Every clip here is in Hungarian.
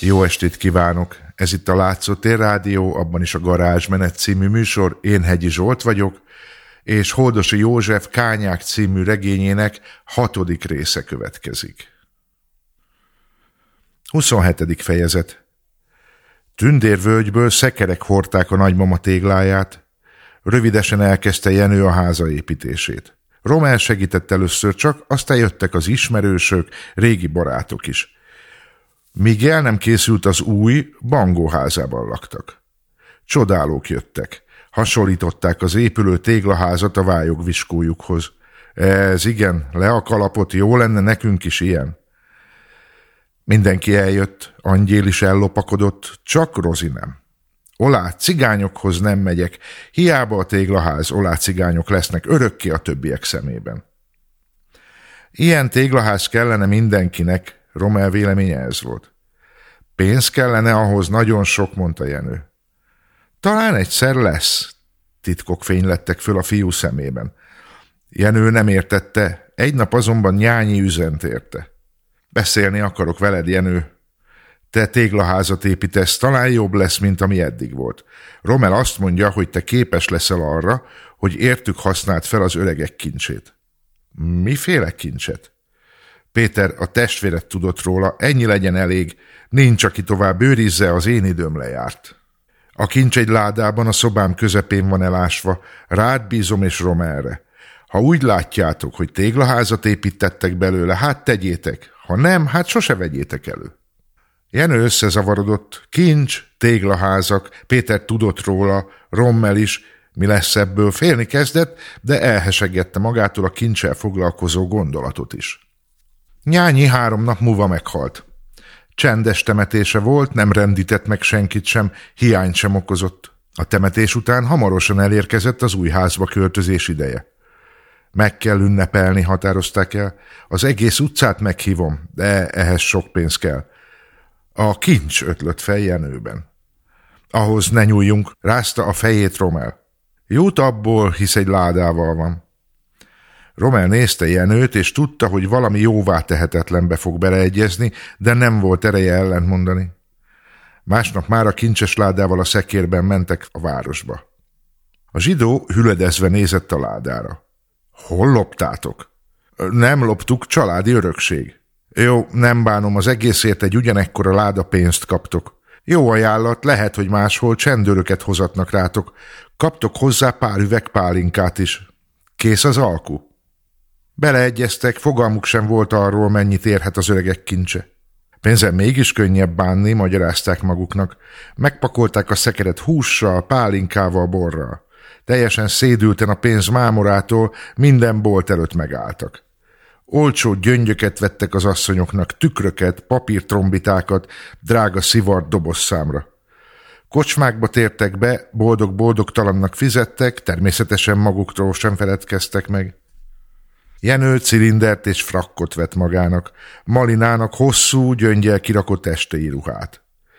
Jó estét kívánok! Ez itt a Látszótér Rádió, abban is a Garázsmenet című műsor. Én Hegyi Zsolt vagyok, és Holdosi József Kányák című regényének 6. része következik. 27. fejezet. Tündérvölgyből szekerek hordták a nagymama tégláját. Rövidesen elkezdte Jenő a háza építését. Romel segített először csak, aztán jöttek az ismerősök, régi barátok is. Míg el nem készült az új, bangóházában laktak. Csodálók jöttek. Hasonlították az épülő téglaházat a vályogviskójukhoz. Ez igen, le a kalapot, jó lenne nekünk is ilyen. Mindenki eljött, Angyél is ellopakodott, csak Rozi nem. Olá, cigányokhoz nem megyek, hiába a téglaház, olá cigányok lesznek örökké a többiek szemében. Ilyen téglaház kellene mindenkinek, Romel véleménye ez volt. Pénz kellene ahhoz, nagyon sok, mondta Jenő. Talán egyszer lesz, titkok fénylettek föl a fiú szemében. Jenő nem értette, egy nap azonban Nyányi üzent érte. Beszélni akarok veled, Jenő. Te téglaházat építesz, talán jobb lesz, mint ami eddig volt. Romel azt mondja, hogy te képes leszel arra, hogy értük használd fel az öregek kincsét. Miféle kincset? Péter, a testvéred tudott róla, ennyi legyen elég, nincs, aki tovább őrizze, az én időm lejárt. A kincs egy ládában a szobám közepén van elásva, rád bízom és Romelre. Ha úgy látjátok, hogy téglaházat építettek belőle, hát tegyétek, ha nem, hát sose vegyétek elő. Jenő összezavarodott, kincs, téglaházak, Péter tudott róla, Rommel is, mi lesz ebből, félni kezdett, de elhesegette magától a kincsel foglalkozó gondolatot is. Nyányi 3 nap múlva meghalt. Csendes temetése volt, nem rendített meg senkit sem, hiányt sem okozott. A temetés után hamarosan elérkezett az új házba költözés ideje. Meg kell ünnepelni, határozták el. Az egész utcát meghívom, de ehhez sok pénz kell. A kincs ötlött fel Jenőben. Ahhoz ne nyúljunk, rázta a fejét Romel. Jut abból, hisz egy ládával van. Romel nézte Jenőt, és tudta, hogy valami jóvá tehetetlenbe fog beleegyezni, de nem volt ereje ellentmondani. Másnap már a kincses ládával a szekérben mentek a városba. A zsidó hüledezve nézett a ládára. Hol loptátok? Nem loptuk, családi örökség. Jó, nem bánom, az egészért egy ugyanekkora láda pénzt kaptok. Jó ajánlat, lehet, hogy máshol csendőröket hozatnak rátok. Kaptok hozzá pár üveg pálinkát is. Kész az alku? Beleegyeztek, fogalmuk sem volt arról, mennyit érhet az öregek kincse. Pénzen mégis könnyebb bánni, magyarázták maguknak. Megpakolták a szekeret hússal, pálinkával, borral. Teljesen szédülten a pénz mámorától minden bolt előtt megálltak. Olcsó gyöngyöket vettek az asszonyoknak, tükröket, papírtrombitákat, drága szivart dobozszámra. Kocsmákba tértek be, boldog-boldogtalannak fizettek, természetesen maguktól sem feledkeztek meg. Jenő cilindert és frakkot vett magának, Malinának hosszú, gyöngyel kirakott estei ruhát.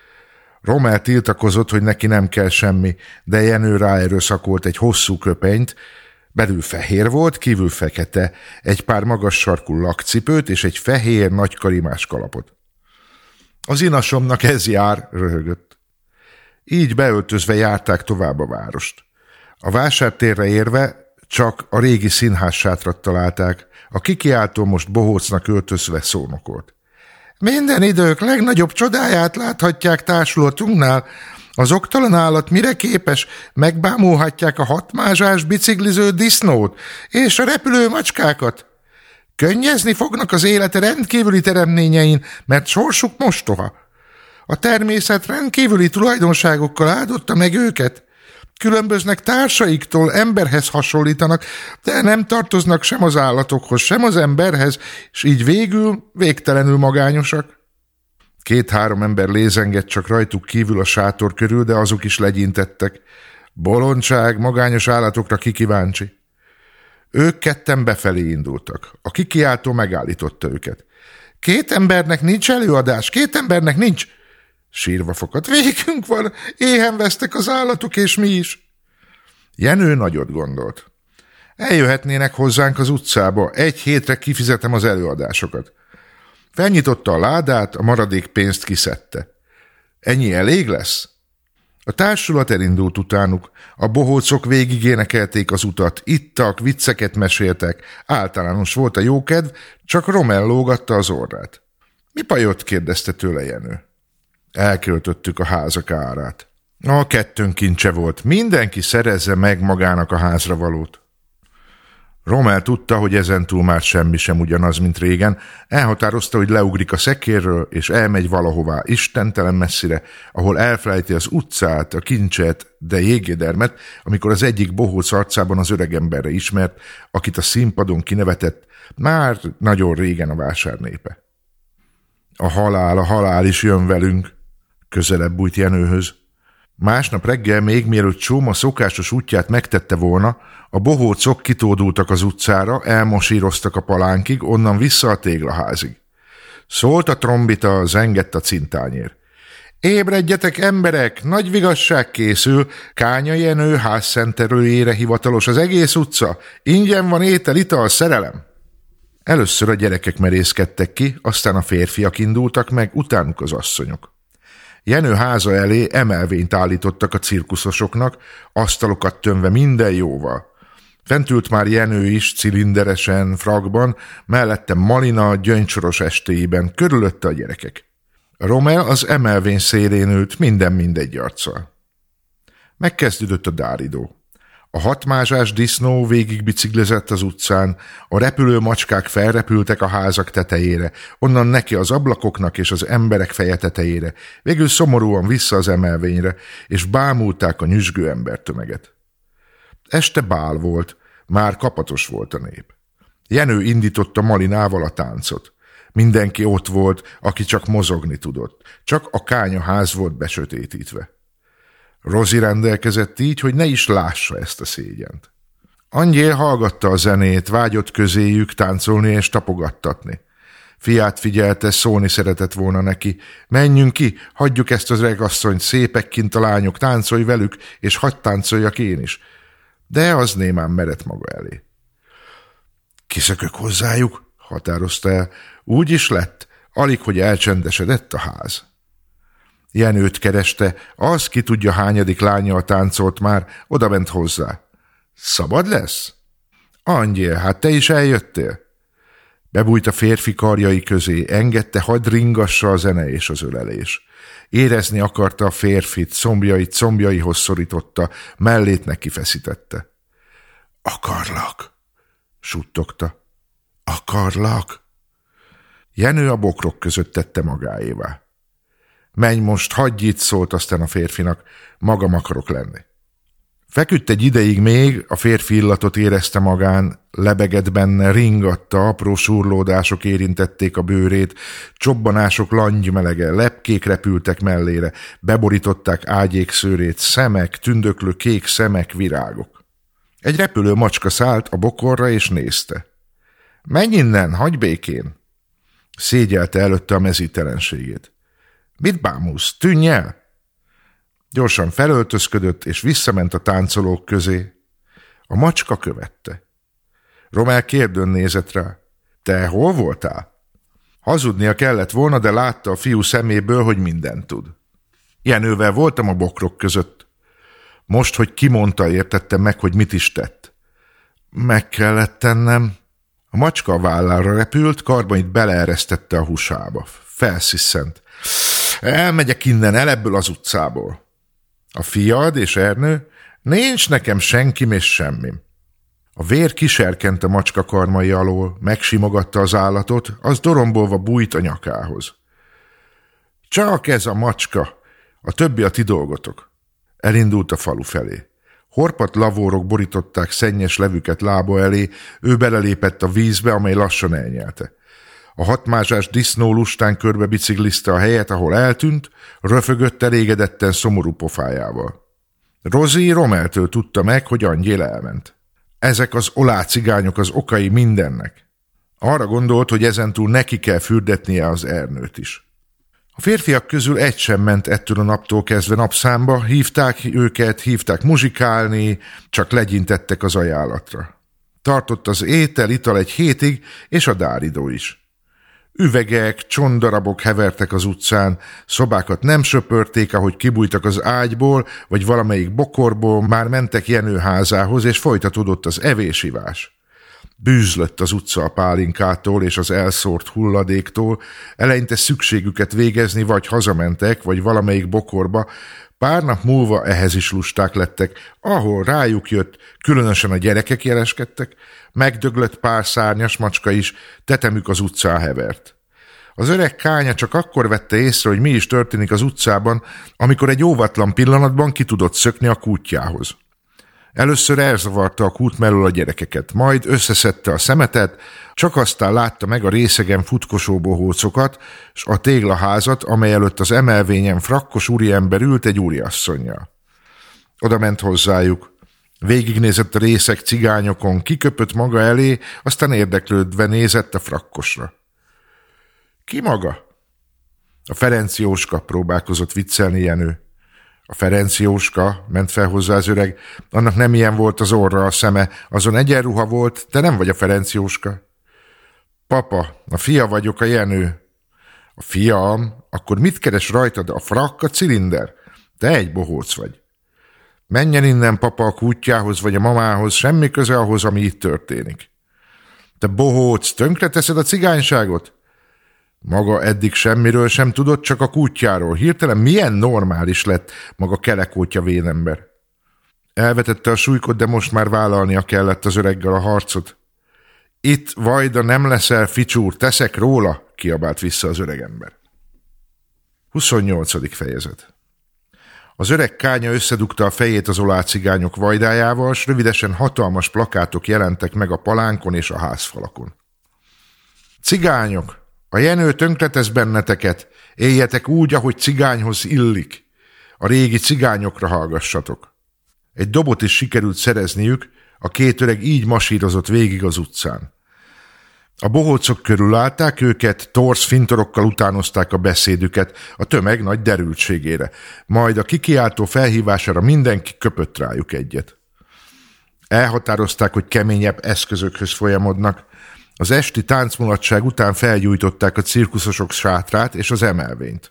Romel tiltakozott, hogy neki nem kell semmi, de Jenő ráerőszakolt egy hosszú köpenyt, belül fehér volt, kívül fekete, egy pár magas sarkú lakcipőt és egy fehér, nagy karimás kalapot. Az inasomnak ez jár, röhögött. Így beöltözve járták tovább a várost. A vásártérre érve csak a régi színházsátrat találták, a kikiáltó most bohócnak öltözve szónokolt. Minden idők legnagyobb csodáját láthatják társulatunknál. Az oktalan állat mire képes, megbámulhatják a 6 mázsás bicikliző disznót és a repülő macskákat. Könnyezni fognak az élete rendkívüli teremtményein, mert sorsuk mostoha. A természet rendkívüli tulajdonságokkal áldotta meg őket. Különböznek társaiktól, emberhez hasonlítanak, de nem tartoznak sem az állatokhoz, sem az emberhez, és így végül végtelenül magányosak. 2-3 ember lézengett csak rajtuk kívül a sátor körül, de azok is legyintettek. Bolondság, magányos állatokra ki kíváncsi. Ők ketten befelé indultak. A kikiáltó megállította őket. 2 embernek nincs előadás, 2 embernek nincs. Sírva fokadt. Végünk van, éhen vesztek az állatok, és mi is. Jenő nagyot gondolt. Eljöhetnének hozzánk az utcába, 1 hétre kifizetem az előadásokat. Felnyitotta a ládát, a maradék pénzt kiszedte. Ennyi elég lesz? A társulat elindult utánuk, a bohócok végig énekelték az utat, ittak, vicceket meséltek, általános volt a jókedv, csak Rommel lógatta az orrát. Mi bajod? kérdezte tőle Jenő. Elköltöttük a házak árát. A 2 kincse volt, mindenki szerezze meg magának a házra valót. Rommel tudta, hogy ezentúl már semmi sem ugyanaz, mint régen, elhatározta, hogy leugrik a szekérről, és elmegy valahová istentelen messzire, ahol elfelejti az utcát, a kincset, de Jégédermet, amikor az egyik bohóc arcában az öregemberre ismert, akit a színpadon kinevetett, már nagyon régen a vásárnépe. A halál is jön velünk, közelebb bújt Jenőhöz. Másnap reggel még mielőtt Csóma szokásos útját megtette volna, a bohócok kitódultak az utcára, elmosíroztak a palánkig, onnan vissza a téglaházig. Szólt a trombita, zengett a cintányér. Ébredjetek, emberek, nagy vigasság készül, Kánya Jenő házszentelőjére hivatalos az egész utca, ingyen van étel, ital, szerelem. Először a gyerekek merészkedtek ki, aztán a férfiak indultak meg, utánuk az asszonyok. Jenő háza elé emelvényt állítottak a cirkuszosoknak, asztalokat tömve minden jóval. Fent ült már Jenő is, cilinderesen, frakban, mellette Malina gyöngycsoros estéiben, körülötte a gyerekek. Rommel az emelvény szélén ült, minden mindegy arccal. Megkezdődött a dáridó. A 6 mázsás disznó végig biciklizett az utcán, a repülő macskák felrepültek a házak tetejére, onnan neki az ablakoknak és az emberek feje tetejére, végül szomorúan vissza az emelvényre, és bámulták a nyüzsgő embertömeget. Este bál volt, már kapatos volt a nép. Jenő indította Malinával a táncot. Mindenki ott volt, aki csak mozogni tudott, csak a kányaház volt besötétítve. Rozi rendelkezett így, hogy ne is lássa ezt a szégyent. Angyél hallgatta a zenét, vágyott közéjük táncolni és tapogattatni. Fiát figyelte, szólni szeretett volna neki. Menjünk ki, hagyjuk ezt az regasszonyt, szépek kint a lányok, táncolj velük, és hadd táncoljak én is. De az némán merett maga elé. Kiszökök hozzájuk, határozta el. Úgy is lett, alig, hogy elcsendesedett a ház. Jenőt kereste, az ki tudja hányadik lányjal táncolt már, odament hozzá. Szabad lesz? Angyél, hát te is eljöttél? Bebújt a férfi karjai közé, engedte, hadd ringassa a zene és az ölelés. Érezni akarta a férfit, combjaihoz szorította, mellét neki feszítette. Akarlak, suttogta. Akarlak. Jenő a bokrok között tette magáévá. Menj most, hagyj itt, szólt aztán a férfinak, magam akarok lenni. Feküdt egy ideig még, a férfi illatot érezte magán, lebegett benne, ringatta, apró surlódások érintették a bőrét, csobbanások langymelege, lepkék repültek mellére, beborították ágyék szőrét, szemek, tündöklő kék szemek, virágok. Egy repülő macska szállt a bokorra és nézte. Menj innen, hagyj békén! Szégyelte előtte a mezítelenségét. Mit bámulsz? Tűnj el! Gyorsan felöltözködött, és visszament a táncolók közé. A macska követte. Rommel kérdőn nézett rá. Te hol voltál? Hazudnia kellett volna, de látta a fiú szeméből, hogy mindent tud. Jenővel voltam a bokrok között. Most, hogy kimondta, értettem meg, hogy mit is tett. Meg kellett tennem. A macska a vállára repült, Karbonit beleeresztette a húsába. Felsziszent. Elmegyek innen, el ebből az utcából. A fiad és Ernő? Nincs nekem senkim és semmim. A vér kiserkent a macska karmai alól, megsimogatta az állatot, az dorombolva bújt a nyakához. Csak ez a macska, a többi a ti dolgotok. Elindult a falu felé. Horpadt lavórok borították szennyes levüket lába elé, ő belelépett a vízbe, amely lassan elnyelte. A 6 mázsás disznó lustán körbe biciklizte a helyet, ahol eltűnt, röfögött elégedetten szomorú pofájával. Rozi Rommeltől tudta meg, hogy Angyél elment. Ezek az olácigányok az okai mindennek. Arra gondolt, hogy ezentúl neki kell fürdetnie az Ernőt is. A férfiak közül egy sem ment ettől a naptól kezdve napszámba, hívták muzsikálni, csak legyintettek az ajánlatra. Tartott az étel, ital egy hétig, és a dáridó is. Üvegek, csondarabok hevertek az utcán, szobákat nem söpörték, ahogy kibújtak az ágyból, vagy valamelyik bokorból, már mentek Jenő házához, és folytatódott az evésivás. Bűzlött az utca a pálinkától és az elszórt hulladéktól, eleinte szükségüket végezni, vagy hazamentek, vagy valamelyik bokorba, pár nap múlva ehhez is lusták lettek, ahol rájuk jött, különösen a gyerekek jeleskedtek, megdöglött pár szárnyas macska is, tetemük az utcán hevert. Az öreg Kánya csak akkor vette észre, hogy mi is történik az utcában, amikor egy óvatlan pillanatban ki tudott szökni a kútjához. Először elzavarta a kút mellől a gyerekeket, majd összeszedte a szemetet, csak aztán látta meg a részegen futkosó bohócokat, s a téglaházat, amely előtt az emelvényen frakkos úriember ült egy úriasszonnyal. Oda ment hozzájuk. Végignézett a részeg cigányokon, kiköpött maga elé, aztán érdeklődve nézett a frakkosra. Ki maga? A Ferenc Jóska, próbálkozott viccelni Jenő. A Ferenc Jóska, ment fel hozzá az öreg, annak nem ilyen volt az orra, a szeme, azon egyenruha volt, de nem vagy a Ferenc Jóska. Papa, a fia vagyok, a Jenő. A fiam? Akkor mit keres rajtad, a frakk, a cilinder? Te egy bohóc vagy. Menjen innen, papa, a kútjához vagy a mamához, semmi köze ahhoz, ami itt történik. Te bohóc, tönkreteszed a cigányságot? Maga eddig semmiről sem tudott, csak a kútjáról. Hirtelen milyen normális lett maga kelekótya vénember. Elvetette a súlykot, de most már vállalnia kellett az öreggel a harcot. Itt, vajda, nem leszel, ficsúr, teszek róla, kiabált vissza az öregember. 28. fejezet. Az öreg Kánya összedugta a fejét az olácigányok vajdájával, s rövidesen hatalmas plakátok jelentek meg a palánkon és a házfalakon. Cigányok! A Jenő tönkretesz benneteket, éljetek úgy, ahogy cigányhoz illik. A régi cigányokra hallgassatok. Egy dobot is sikerült szerezniük, a két öreg így masírozott végig az utcán. A bohócok körülállták őket, torz fintorokkal utánozták a beszédüket, a tömeg nagy derültségére. Majd a kikiáltó felhívására mindenki köpött rájuk egyet. Elhatározták, hogy keményebb eszközökhöz folyamodnak. Az esti táncmulatság után felgyújtották a cirkuszosok sátrát és az emelvényt.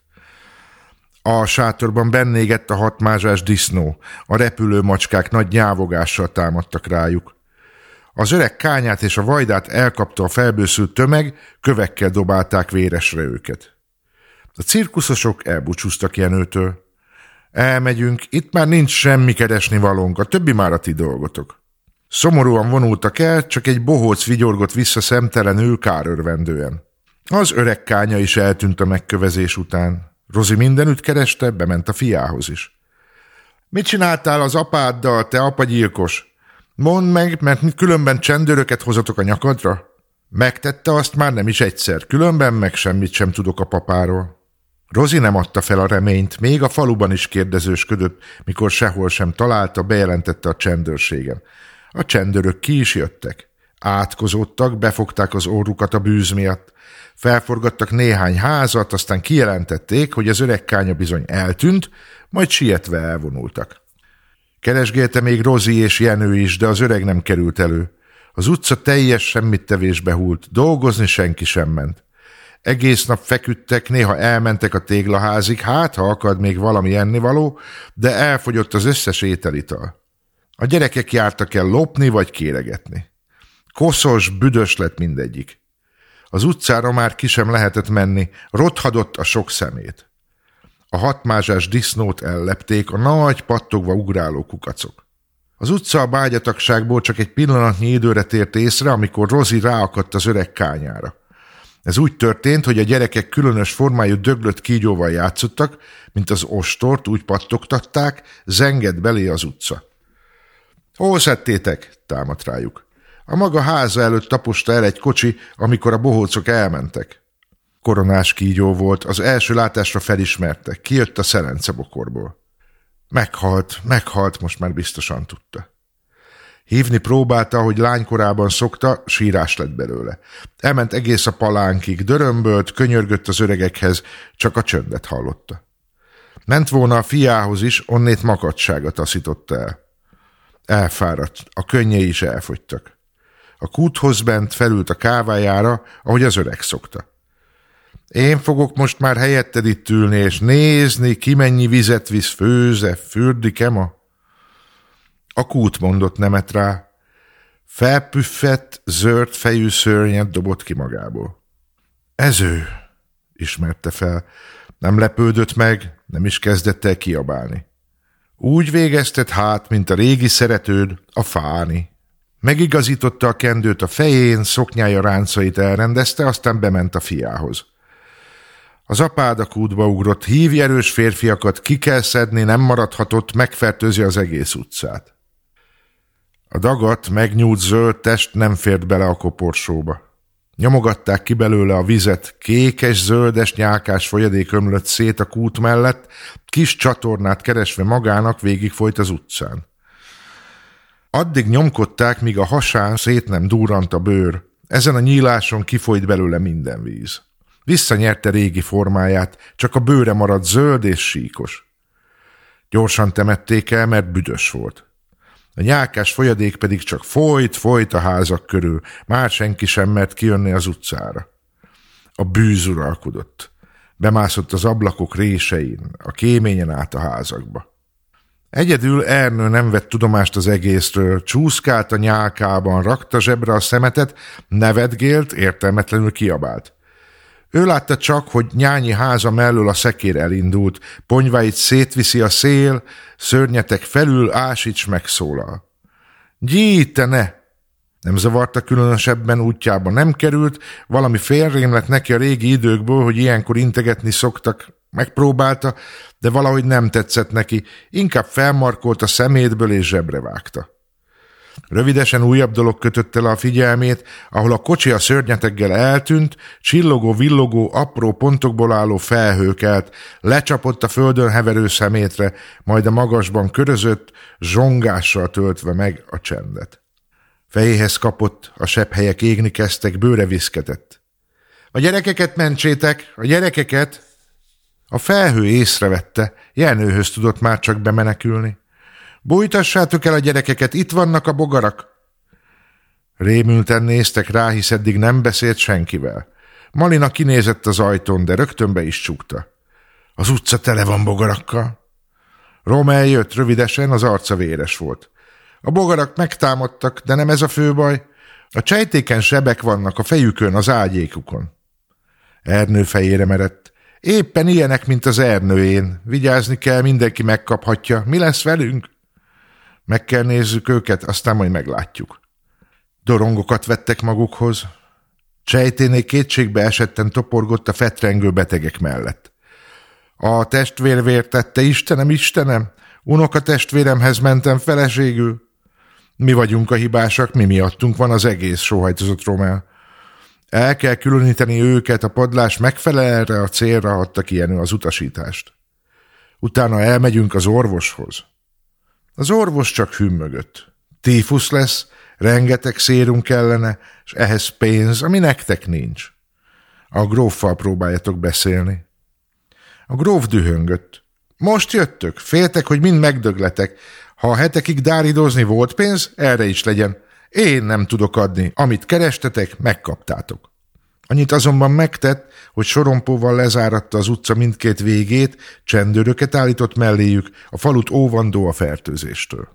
A sátorban bennégett a hatmázsás disznó, a repülő macskák nagy nyávogással támadtak rájuk. Az öreg Kányát és a vajdát elkapta a felbőszült tömeg, kövekkel dobálták véresre őket. A cirkuszosok elbúcsúztak Jenőtől. Elmegyünk, itt már nincs semmi keresni valónk, a többi már a ti dolgotok. Szomorúan vonultak el, csak egy bohóc vigyorgott vissza szemtelenül kárörvendően. Az öreg Kánya is eltűnt a megkövezés után. Rozi mindenütt kereste, bement a fiához is. Mit csináltál az apáddal, te apagyilkos? Mondd meg, mert különben csendőröket hozatok a nyakadra? Megtette azt már nem is egyszer, különben meg semmit sem tudok a papáról. Rozi nem adta fel a reményt, még a faluban is kérdezősködött, mikor sehol sem találta, bejelentette a csendőrségen. A csendőrök ki is jöttek. Átkozódtak, befogták az orrukat a bűz miatt. Felforgattak néhány házat, aztán kijelentették, hogy az öreg Kánya bizony eltűnt, majd sietve elvonultak. Keresgélte még Rozi és Jenő is, de az öreg nem került elő. Az utca teljes semmittevésbe hult, dolgozni senki sem ment. Egész nap feküdtek, néha elmentek a téglaházig, hát ha akad még valami ennivaló, de elfogyott az összes ételital. A gyerekek jártak el lopni vagy kéregetni. Koszos, büdös lett mindegyik. Az utcára már ki sem lehetett menni, rothadott a sok szemét. A hatmázsás disznót ellepték a nagy, pattogva ugráló kukacok. Az utca a bágyatagságból csak egy pillanatnyi időre tért észre, amikor Rozi ráakadt az öreg Kányára. Ez úgy történt, hogy a gyerekek különös formájú döglött kígyóval játszottak, mint az ostort, úgy pattogtatták, zengett belé az utca. Hol szedtétek? Támadt rájuk. A maga háza előtt taposta el egy kocsi, amikor a bohócok elmentek. Koronás kígyó volt, az első látásra felismerte, kijött a szerencebokorból. Meghalt, most már biztosan tudta. Hívni próbálta, ahogy lánykorában szokta, sírás lett belőle. Elment egész a palánkig, dörömbölt, könyörgött az öregekhez, csak a csöndet hallotta. Ment volna a fiához is, onnét makadsága taszította el. Elfáradt, a könnyei is elfogytak. A kúthoz bent felült a kávájára, ahogy az öreg szokta. Én fogok most már helyetted itt ülni, és nézni, ki mennyi vizet visz, főze, fürdik Ema. A kút mondott nemet rá. Felpüffett, zöld fejű szörnyet dobott ki magából. Ez ő, ismerte fel. Nem lepődött meg, nem is kezdett el kiabálni. Úgy végezted hát, mint a régi szeretőd, a Fáni. Megigazította a kendőt a fején, szoknyája ráncait elrendezte, aztán bement a fiához. Az apád a kútba ugrott, hívj erős férfiakat, ki kell szedni, nem maradhatott, megfertőzi az egész utcát. A dagat, megnyújt zöld test nem fért bele a koporsóba. Nyomogatták ki belőle a vizet, kékes-zöldes nyálkás folyadék ömlött szét a kút mellett, kis csatornát keresve magának végigfolyt az utcán. Addig nyomkodták, míg a hasán szét nem durrant a bőr. Ezen a nyíláson kifolyt belőle minden víz. Visszanyerte régi formáját, csak a bőre maradt zöld és síkos. Gyorsan temették el, mert büdös volt. A nyálkás folyadék pedig csak folyt a házak körül, már senki sem mert kijönni az utcára. A bűz uralkodott. Bemászott az ablakok résein, a kéményen át a házakba. Egyedül Ernő nem vett tudomást az egészről, csúszkált a nyálkában, rakta zsebre a szemetet, nevetgélt, értelmetlenül kiabált. Ő látta csak, hogy Nyányi háza mellől a szekér elindult, ponyváit szétviszi a szél, szörnyetek felül Ásics megszólal. Gyí, te ne! Nem zavarta különösebben, útjába nem került, valami félrém lett neki a régi időkből, hogy ilyenkor integetni szoktak. Megpróbálta, de valahogy nem tetszett neki, inkább felmarkolt a szemétből és zsebre vágta. Rövidesen újabb dolog kötötte le a figyelmét, ahol a kocsi a szörnyeteggel eltűnt, csillogó-villogó, apró pontokból álló felhő kelt, lecsapott a földön heverő szemétre, majd a magasban körözött, zsongással töltve meg a csendet. Fejéhez kapott, a sebhelyek égni kezdtek, bőre viszketett. A gyerekeket mentsétek, a gyerekeket! A felhő észrevette, Jenőhöz tudott már csak bemenekülni. Bújtassátok el a gyerekeket, itt vannak a bogarak! Rémülten néztek rá, hisz eddig nem beszélt senkivel. Malina kinézett az ajtón, de rögtön be is csukta. Az utca tele van bogarakkal. Romel jött rövidesen, az arca véres volt. A bogarak megtámadtak, de nem ez a fő baj. A csejtéken sebek vannak a fejükön, az ágyékukon. Ernő fejére merett. Éppen ilyenek, mint az Ernőjén. Vigyázni kell, mindenki megkaphatja. Mi lesz velünk? Meg kell nézzük őket, aztán majd meglátjuk. Dorongokat vettek magukhoz. Csejténél kétségbe esetten toporgott a fetrengő betegek mellett. A testvér vértette, Istenem, unoka testvéremhez mentem feleségül. Mi vagyunk a hibásak, mi miattunk van az egész, sóhajtozott Romel. El kell különíteni őket, a padlás megfelel erre a célra, adta ki Jenő az utasítást. Utána elmegyünk az orvoshoz. Az orvos csak hümmögött. Tífusz lesz, rengeteg szérum kellene, és ehhez pénz, ami nektek nincs. A gróffal próbáljatok beszélni. A gróf dühöngött. Most jöttök, féltek, hogy mind megdögletek. Ha hetekig dáridozni volt pénz, erre is legyen. Én nem tudok adni. Amit kerestetek, megkaptátok. Annyit azonban megtett, hogy sorompóval lezáratta az utca mindkét végét, csendőröket állított melléjük, a falut óvandó a fertőzéstől.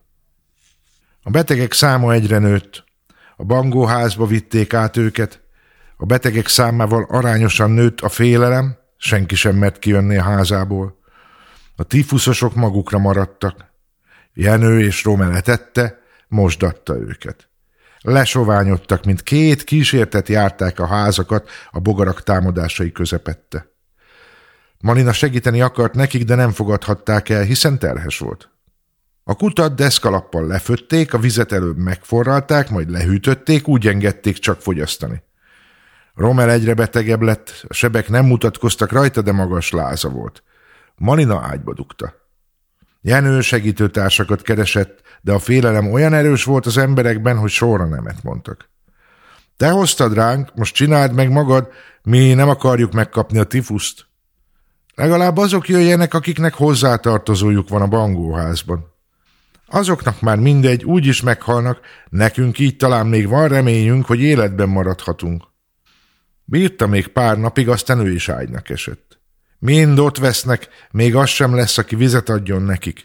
A betegek száma egyre nőtt. A bangóházba vitték át őket. A betegek számával arányosan nőtt a félelem, senki sem mert kijönni a házából. A tífuszosok magukra maradtak. Jenő és Romel etette, mosdatta őket. Lesoványodtak, mint két kísértet járták a házakat a bogarak támadásai közepette. Malina segíteni akart nekik, de nem fogadhatták el, hiszen terhes volt. A kutat deszkalappal lefötték, a vizet előbb megforralták, majd lehűtötték, úgy engedték csak fogyasztani. Romel egyre betegebb lett, a sebek nem mutatkoztak rajta, de magas láza volt. Malina ágyba dugta. Jenő segítőtársakat keresett, de a félelem olyan erős volt az emberekben, hogy sorra nemet mondtak. Te hoztad ránk, most csináld meg magad, mi nem akarjuk megkapni a tifuszt. Legalább azok jöjjenek, akiknek hozzátartozójuk van a bangóházban. Azoknak már mindegy, úgyis meghalnak, nekünk így talán még van reményünk, hogy életben maradhatunk. Bírta még pár napig, aztán ő is ágynak esett. Mind ott vesznek, még az sem lesz, aki vizet adjon nekik.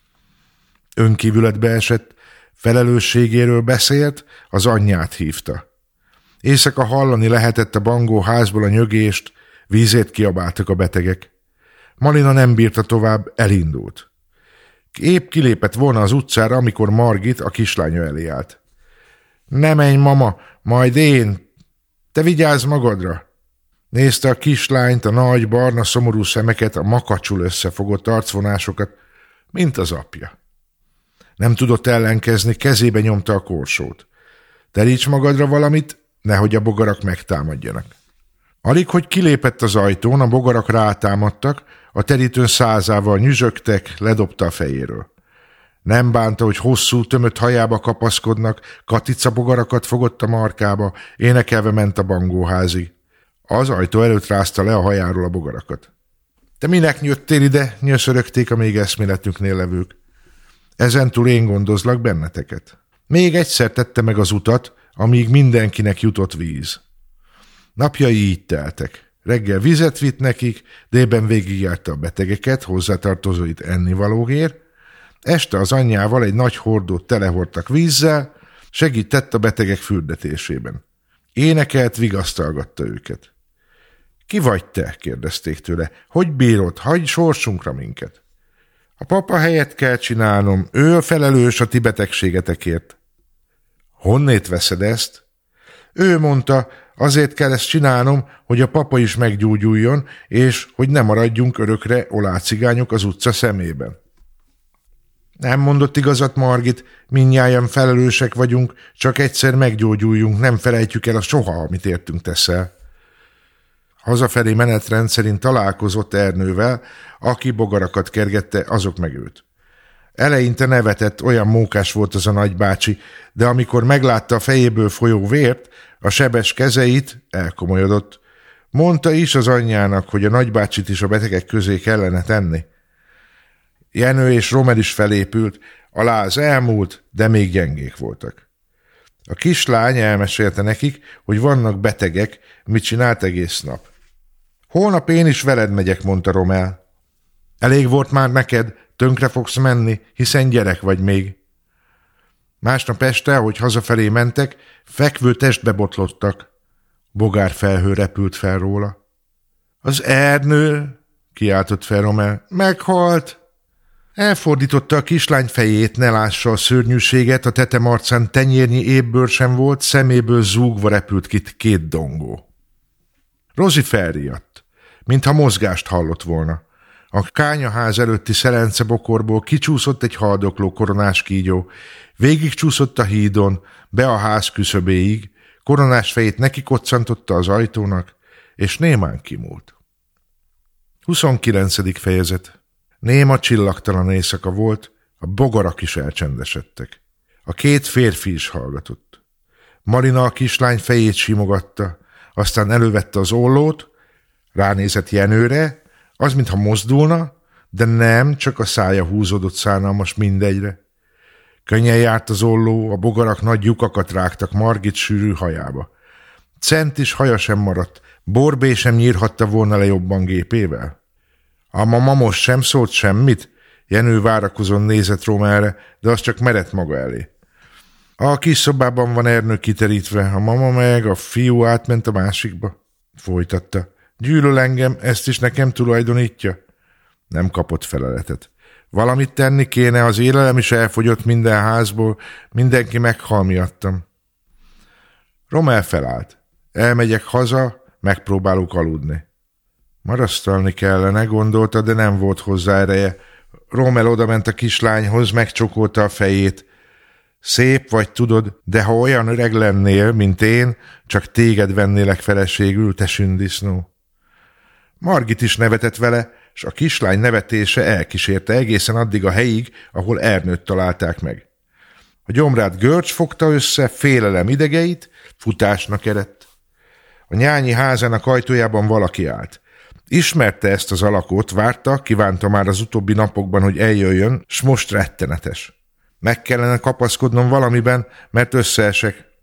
Önkívületbe esett, felelősségéről beszélt, az anyját hívta. Éjszaka hallani lehetett a bangó házból a nyögést, vízét kiabáltak a betegek. Malina nem bírta tovább, elindult. Épp kilépett volna az utcára, amikor Margit a kislánya elé állt. Ne menj, mama, majd én. Te vigyázz magadra. Nézte a kislányt, a nagy, barna, szomorú szemeket, a makacsul összefogott arcvonásokat, mint az apja. Nem tudott ellenkezni, kezébe nyomta a korsót. Teríts magadra valamit, nehogy a bogarak megtámadjanak. Alig, hogy kilépett az ajtón, a bogarak rátámadtak, a terítőn százával nyüzsögtek, ledobta a fejéről. Nem bánta, hogy hosszú, tömött hajába kapaszkodnak, katica bogarakat fogott a markába, énekelve ment a bangóházig. Az ajtó előtt rázta le a hajáról a bogarakat. Te minek jöttél ide? Nyöszörögték a még eszméletüknél levők. Ezentúl én gondozlak benneteket. Még egyszer tette meg az utat, amíg mindenkinek jutott víz. Napjai így teltek. Reggel vizet vitt nekik, délben végigjárta a betegeket, hozzátartozóit ennivalóért, este az anyjával egy nagy hordót telehordtak vízzel, segített a betegek fürdetésében. Énekelt, vigasztalgatta őket. Ki vagy te? Kérdezték tőle. Hogy bírod? Hagyj sorsunkra minket. A papa helyet kell csinálnom, ő a felelős a ti betegségetekért. Honnét veszed ezt? Ő mondta, azért kell ezt csinálnom, hogy a papa is meggyógyuljon, és hogy ne maradjunk örökre olácigányok az utca szemében. Nem mondott igazat, Margit, mindnyájan felelősek vagyunk, csak egyszer meggyógyuljunk, nem felejtjük el a soha, amit értünk teszel. Hazafelé menetrend szerint találkozott Ernővel, aki bogarakat kergette, azok meg őt. Eleinte nevetett, olyan mókás volt az a nagybácsi, de amikor meglátta a fejéből folyó vért, a sebes kezeit, elkomolyodott. Mondta is az anyjának, hogy a nagybácsit is a betegek közé kellene tenni. Jenő és Romel is felépült, a láz elmúlt, de még gyengék voltak. A kislány elmesélte nekik, hogy vannak betegek, mit csinált egész nap. Holnap én is veled megyek, mondta Romel. Elég volt már neked, tönkre fogsz menni, hiszen gyerek vagy még. Másnap este, ahogy hazafelé mentek, fekvő testbe botlottak. Bogárfelhő repült fel róla. Az Ernő, kiáltott fel Romel, meghalt. Elfordította a kislány fejét, ne lássa a szörnyűséget, a tetemarcán tenyérnyi ébbőr sem volt, szeméből zúgva repült ki 2 dongó. Rozi felriadt, mintha mozgást hallott volna. A kányaház előtti szelencebokorból kicsúszott egy haldokló koronás kígyó, végigcsúszott a hídon, be a ház küszöbéig, koronás fejét neki koccantotta az ajtónak, és némán kimúlt. 29. fejezet. Néma csillagtalan éjszaka volt, a bogarak is elcsendesedtek. A 2 férfi is hallgatott. Marina a kislány fejét simogatta, aztán elővette az ollót, ránézett Jenőre, az mintha mozdulna, de nem, csak a szája húzódott szánalmas mindegyre. Könnyen járt az olló, a bogarak nagy lyukakat rágtak Margit sűrű hajába. Centis haja sem maradt, Borbé sem nyírhatta volna le jobban gépével. A mama most sem szólt semmit? Jenő várakozón nézett Romelre, de az csak merett maga elé. A kis szobában van Ernő kiterítve, a mama meg, a fiú átment a másikba. Folytatta. Gyűlöl engem, ezt is nekem tulajdonítja? Nem kapott feleletet. Valamit tenni kéne, az élelem is elfogyott minden házból, mindenki meghal miattam. Romel felállt. Elmegyek haza, megpróbálok aludni. Marasztalni kellene, gondolta, de nem volt hozzá ereje. Romel odament a kislányhoz, megcsokolta a fejét. Szép vagy, tudod, de ha olyan öreg lennél, mint én, csak téged vennélek feleségül, te sündisznó. Margit is nevetett vele, s a kislány nevetése elkísérte egészen addig a helyig, ahol Ernőt találták meg. A gyomrát görcs fogta össze, félelem idegeit, futásnak eredt. A nyányi házának ajtójában valaki állt. Ismerte ezt az alakot, várta, kívánta már az utóbbi napokban, hogy eljöjjön, s most rettenetes. Meg kellene kapaszkodnom valamiben, mert összeesek.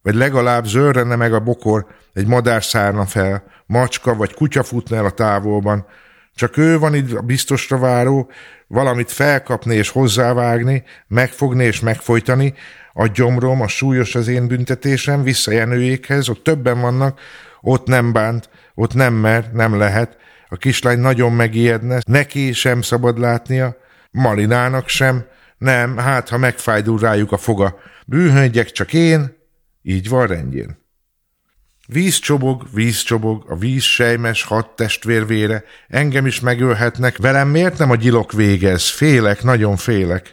vagy legalább zörrenne meg a bokor, egy madár szárna fel, macska vagy kutya futna el a távolban. Csak ő van itt a biztosra váró, valamit felkapni és hozzávágni, megfogni és megfojtani, a gyomrom, a súlyos az én büntetésem, vissza Jenőjékhez, ott többen vannak, ott nem bánt, ott nem mer, nem lehet. A kislány nagyon megijedne, neki sem szabad látnia, Malinának sem, nem, hát ha megfájdul rájuk a foga. Bűnhődjek csak én, így van rendjén. Víz csobog, a víz sejmes 6 testvér vére, engem is megölhetnek, velem miért nem a gyilok végez? Félek, nagyon félek.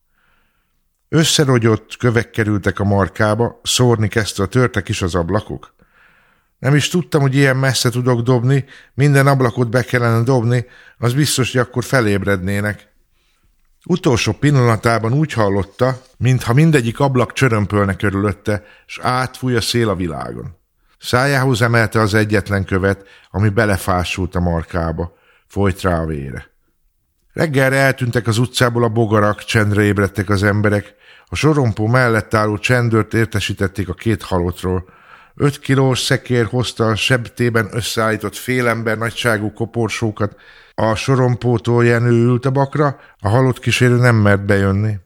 Összerogyott kövek kerültek a markába, szórni kezdte a törtek is az ablakok. Nem is tudtam, hogy ilyen messze tudok dobni, minden ablakot be kellene dobni, az biztos, hogy akkor felébrednének. Utolsó pillanatában úgy hallotta, mintha mindegyik ablak csörömpölne körülötte, s átfúj a szél a világon. Szájához emelte az egyetlen követ, ami belefásult a markába, folyt rá a vére. Reggelre eltűntek az utcából a bogarak, csendre ébredtek az emberek, a sorompó mellett álló csendőrt értesítették a 2 halottról. 5 kilós szekér hozta a sebtében összeállított félember nagyságú koporsókat, a sorompótól Jenő ült a bakra, a halott kísérő nem mert bejönni.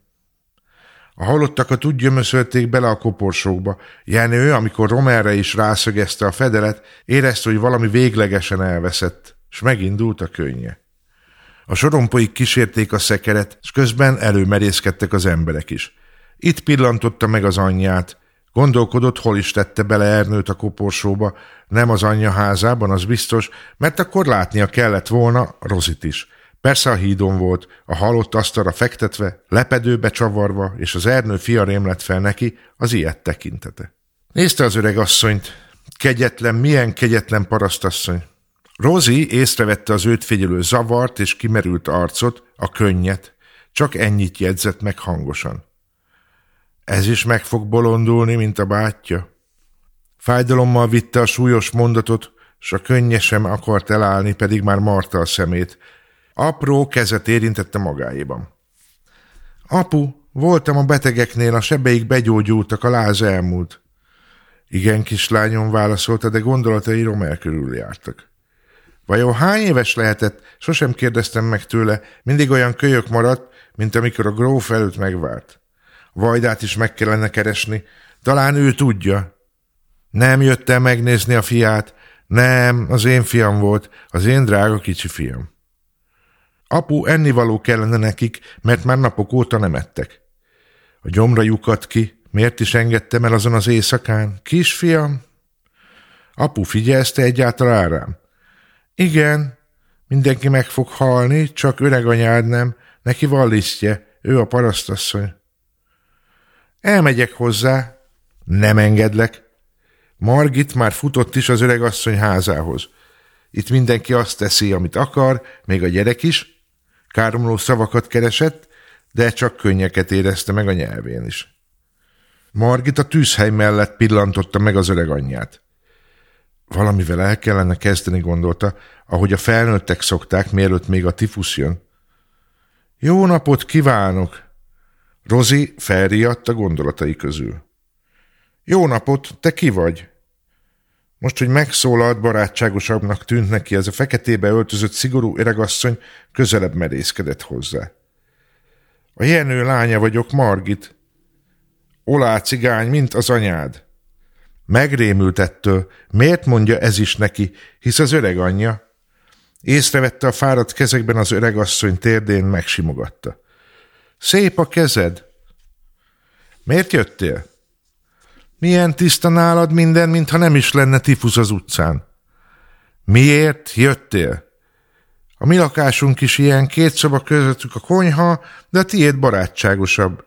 A halottakat úgy gyömöszölték bele a koporsókba. Jenő, amikor Romerre is rászögezte a fedelet, érezte, hogy valami véglegesen elveszett, s megindult a könnye. A sorompóig kísérték a szekeret, s közben előmerészkedtek az emberek is. Itt pillantotta meg az anyját. Gondolkodott, hol is tette bele Ernőt a koporsóba, nem az anyja házában, az biztos, mert akkor látnia kellett volna Rozit is. Persze a hídon volt, a halott asztalra fektetve, lepedőbe csavarva, és az Ernő fia rémlett fel neki, az ilyet tekintete. Nézte az öreg asszonyt. Kegyetlen, milyen kegyetlen parasztasszony. Rozi észrevette az őt figyelő zavart és kimerült arcot, a könnyet. Csak ennyit jegyzett meg hangosan. Ez is meg fog bolondulni, mint a bátyja. Fájdalommal vitte a súlyos mondatot, s a könnye sem akart elállni, pedig már marta a szemét. Apró kezet érintette magáéban. Apu, voltam a betegeknél, a sebeik begyógyultak, a láz elmúlt. Igen, kislányom, válaszolta, de gondolatai Romer körül jártak. Vajon hány éves lehetett? Sosem kérdeztem meg tőle, mindig olyan kölyök maradt, mint amikor a gróf előtt megvárt. Vajdát is meg kellene keresni, talán ő tudja. Nem jött el megnézni a fiát, nem, az én fiam volt, az én drága kicsi fiam. Apu, ennivaló kellene nekik, mert már napok óta nem ettek. A gyomra lyukadt ki, miért is engedtem el azon az éjszakán? Kisfiam? Apu, figyelsz te egyáltalán rám? Igen, mindenki meg fog halni, csak öreg anyád nem, neki van lisztje, ő a parasztasszony. Elmegyek hozzá, nem engedlek. Margit már futott is az öregasszony házához. Itt mindenki azt teszi, amit akar, még a gyerek is. Káromló szavakat keresett, de csak könnyeket érezte meg a nyelvén is. Margit a tűzhely mellett pillantotta meg az öreg anyját. Valamivel el kellene kezdeni, gondolta, ahogy a felnőttek szokták, mielőtt még a tifusz jön. Jó napot kívánok! Rozi felriadt a gondolatai közül. Jó napot, te ki vagy? Most, hogy megszólalt, barátságosabbnak tűnt neki, ez a feketébe öltözött szigorú öregasszony közelebb merészkedett hozzá. A Jenő lánya vagyok, Margit. Olá cigány, mint az anyád. Megrémült ettől, miért mondja ez is neki, hisz az öreg anyja. Észrevette a fáradt kezekben az öregasszony térdén, megsimogatta. Szép a kezed. Miért jöttél? Milyen tiszta nálad minden, mintha nem is lenne tifusz az utcán. Miért jöttél? A mi lakásunk is ilyen, 2 szoba közöttük a konyha, de a tiéd barátságosabb.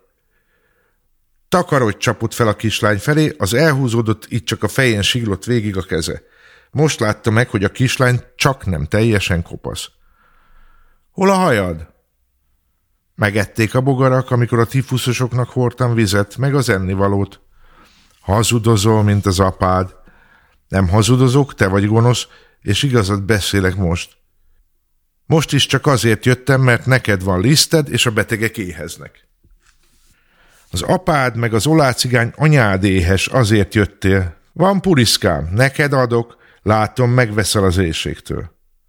Takarodj csapott fel a kislány felé, az elhúzódott, itt csak a fején siglott végig a keze. Most látta meg, hogy a kislány csak nem teljesen kopasz. Hol a hajad? Megették a bogarak, amikor a tifuszosoknak hordtam vizet, meg az ennivalót. Hazudozol, mint az apád. Nem hazudozok, te vagy gonosz, és igazat beszélek most. Most is csak azért jöttem, mert neked van liszted, és a betegek éheznek. Az apád meg az olácigány anyád éhes, azért jöttél. Van puriszkám, neked adok, látom, megveszel az éhségtől.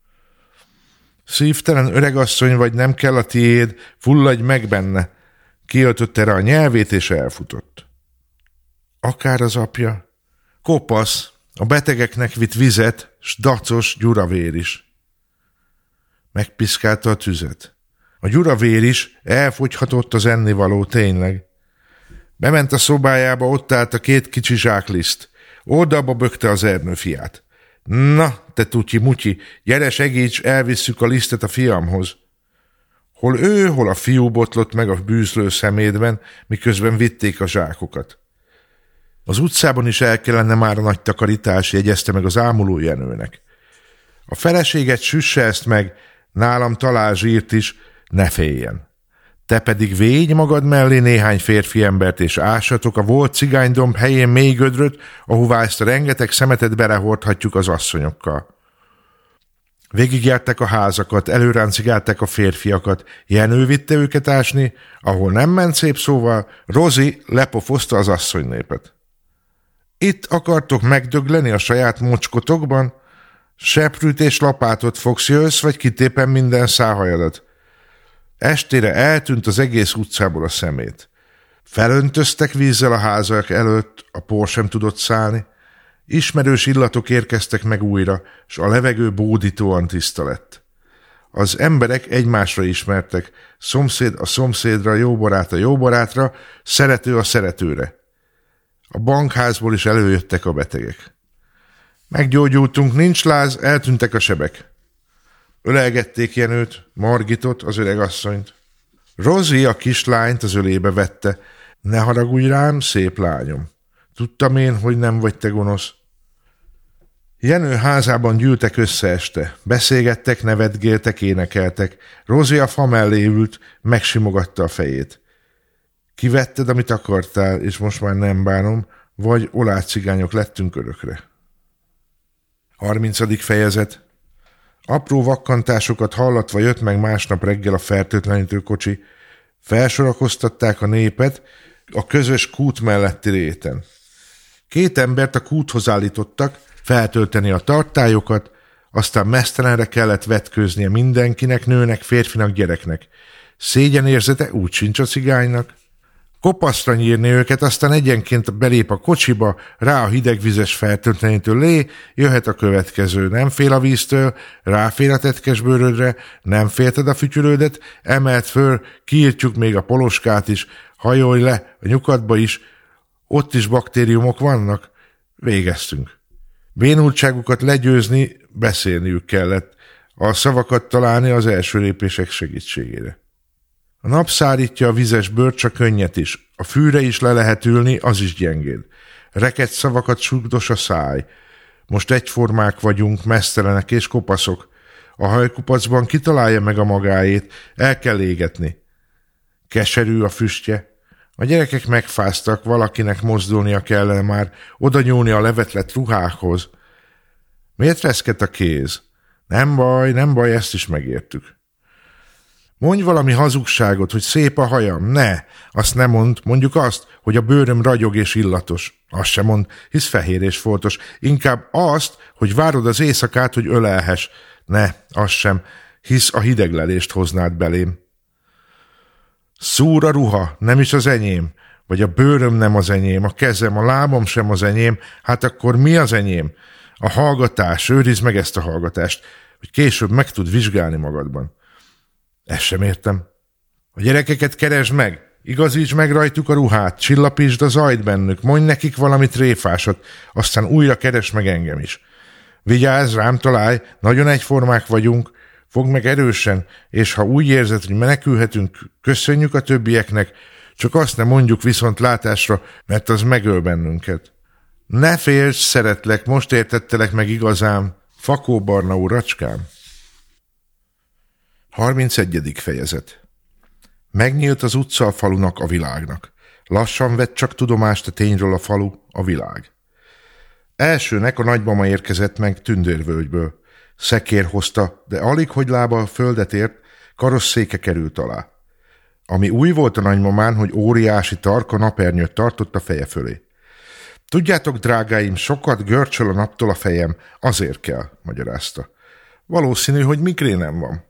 Szívtelen öregasszony vagy, nem kell a tiéd, fulladj meg benne. Kiöltötte rá a nyelvét, és elfutott. Akár az apja. Kopasz, a betegeknek vitt vizet, s dacos gyuravér is. Megpiszkálta a tüzet. A gyuravér is elfogyhatott az ennivaló, tényleg. Bement a szobájába, ott állt a 2 kicsi zsákliszt. Oldalba bökte az Ernő fiát. Na, te tutyi-mutyi, gyere, segíts, elvisszük a lisztet a fiamhoz. Hol ő, hol a fiú botlott meg a bűzlő szemétben, miközben vitték a zsákokat. Az utcában is el kellene már a nagy takarítás, jegyezte meg az ámuló Jenőnek. A feleséget süsse ezt meg, nálam talál zsírt is, ne féljen. Te pedig védj magad mellé néhány férfi embert, és ássatok a volt cigánydomb helyén mély gödröt, ahová ezt a rengeteg szemetet belehordhatjuk az asszonyokkal. Végigjárták a házakat, előráncigálták a férfiakat, Jenő vitte őket ásni, ahol nem ment szép szóval, Rozi lepofozta az asszonynépet. Itt akartok megdögleni a saját mocskotokban? Seprűt és lapátot fogsz, jössz, vagy kitépem minden száhajadat. Estére eltűnt az egész utcából a szemét. Felöntöztek vízzel a házak előtt, a por sem tudott szállni. Ismerős illatok érkeztek meg újra, s a levegő bódítóan tiszta lett. Az emberek egymásra ismertek, szomszéd a szomszédra, jó barát a jó barátra, szerető a szeretőre. A bankházból is előjöttek a betegek. Meggyógyultunk, nincs láz, eltűntek a sebek. Ölelgették Jenőt, Margitot, az öregasszonyt. Rozi a kislányt az ölébe vette. Ne haragudj rám, szép lányom. Tudtam én, hogy nem vagy te gonosz. Jenő házában gyűltek össze este. Beszélgettek, nevetgéltek, énekeltek. Rozi a fa mellé ült, megsimogatta a fejét. Kivetted, amit akartál, és most már nem bánom, vagy olácigányok lettünk örökre. 30. fejezet. Apró vakkantásokat hallatva jött meg másnap reggel a fertőtlenítő kocsi. Felsorakoztatták a népet a közös kút melletti réten. 2 embert a kúthoz állítottak, feltölteni a tartályokat, aztán meztelenre kellett vetkőznie mindenkinek, nőnek, férfinak, gyereknek. Szégyenérzete úgy sincs a cigánynak. Kopaszra nyírni őket, aztán egyenként belép a kocsiba, rá a hidegvizes fertőtlenítő lé, jöhet a következő. Nem fél a víztől, ráfér a tetkes bőrödre, nem félted a fütyülődet, emelt föl, kiírtjuk még a poloskát is, hajolj le a nyukatba is, ott is baktériumok vannak. Végeztünk. Bénultságukat legyőzni, beszélniük kellett, a szavakat találni az első lépések segítségére. A nap szárítja a vizes bőrt, csak könnyet is. A fűre is le lehet ülni, az is gyengéd. Reket szavakat sugdos a száj. Most egyformák vagyunk, meztelenek és kopaszok. A hajkupacban kitalálja meg a magáét, el kell égetni. Keserű a füstje. A gyerekek megfáztak, valakinek mozdulnia kellene már, oda nyúlni a levetlett ruhákhoz. Miért reszket a kéz? Nem baj, ezt is megértük. Mondj valami hazugságot, hogy szép a hajam. Ne, azt nem mond, mondjuk azt, hogy a bőröm ragyog és illatos. Azt sem mond, hisz fehér és foltos. Inkább azt, hogy várod az éjszakát, hogy ölelhess. Ne, azt sem, hisz a hideglelést hoznád belém. Szúr a ruha, nem is az enyém. Vagy a bőröm nem az enyém, a kezem, a lábam sem az enyém. Hát akkor mi az enyém? A hallgatás, őrizd meg ezt a hallgatást, hogy később meg tud vizsgálni magadban. Ezt sem értem. A gyerekeket keresd meg, igazítsd meg rajtuk a ruhát, csillapítsd a zajt bennük, mondj nekik valami tréfásot, aztán újra keresd meg engem is. Vigyázz, rám találj, nagyon egyformák vagyunk, fogd meg erősen, és ha úgy érzed, hogy menekülhetünk, köszönjük a többieknek, csak azt nem mondjuk viszont látásra, mert az megöl bennünket. Ne félsz, szeretlek, most értettelek meg igazán, Fakó Barna uracskám. 31. fejezet. Megnyílt az utca a falunak, a világnak. Lassan vett csak tudomást a tényről a falu, a világ. Elsőnek a nagymama érkezett meg Tündérvölgyből. Szekér hozta, de alig, hogy lába a földet ért, karosszéke került alá. Ami új volt a nagymamán, hogy óriási tarka napernyőt tartott a feje fölé. Tudjátok, drágáim, sokat görcsöl a naptól a fejem, azért kell, magyarázta. Valószínű, hogy migrénem van.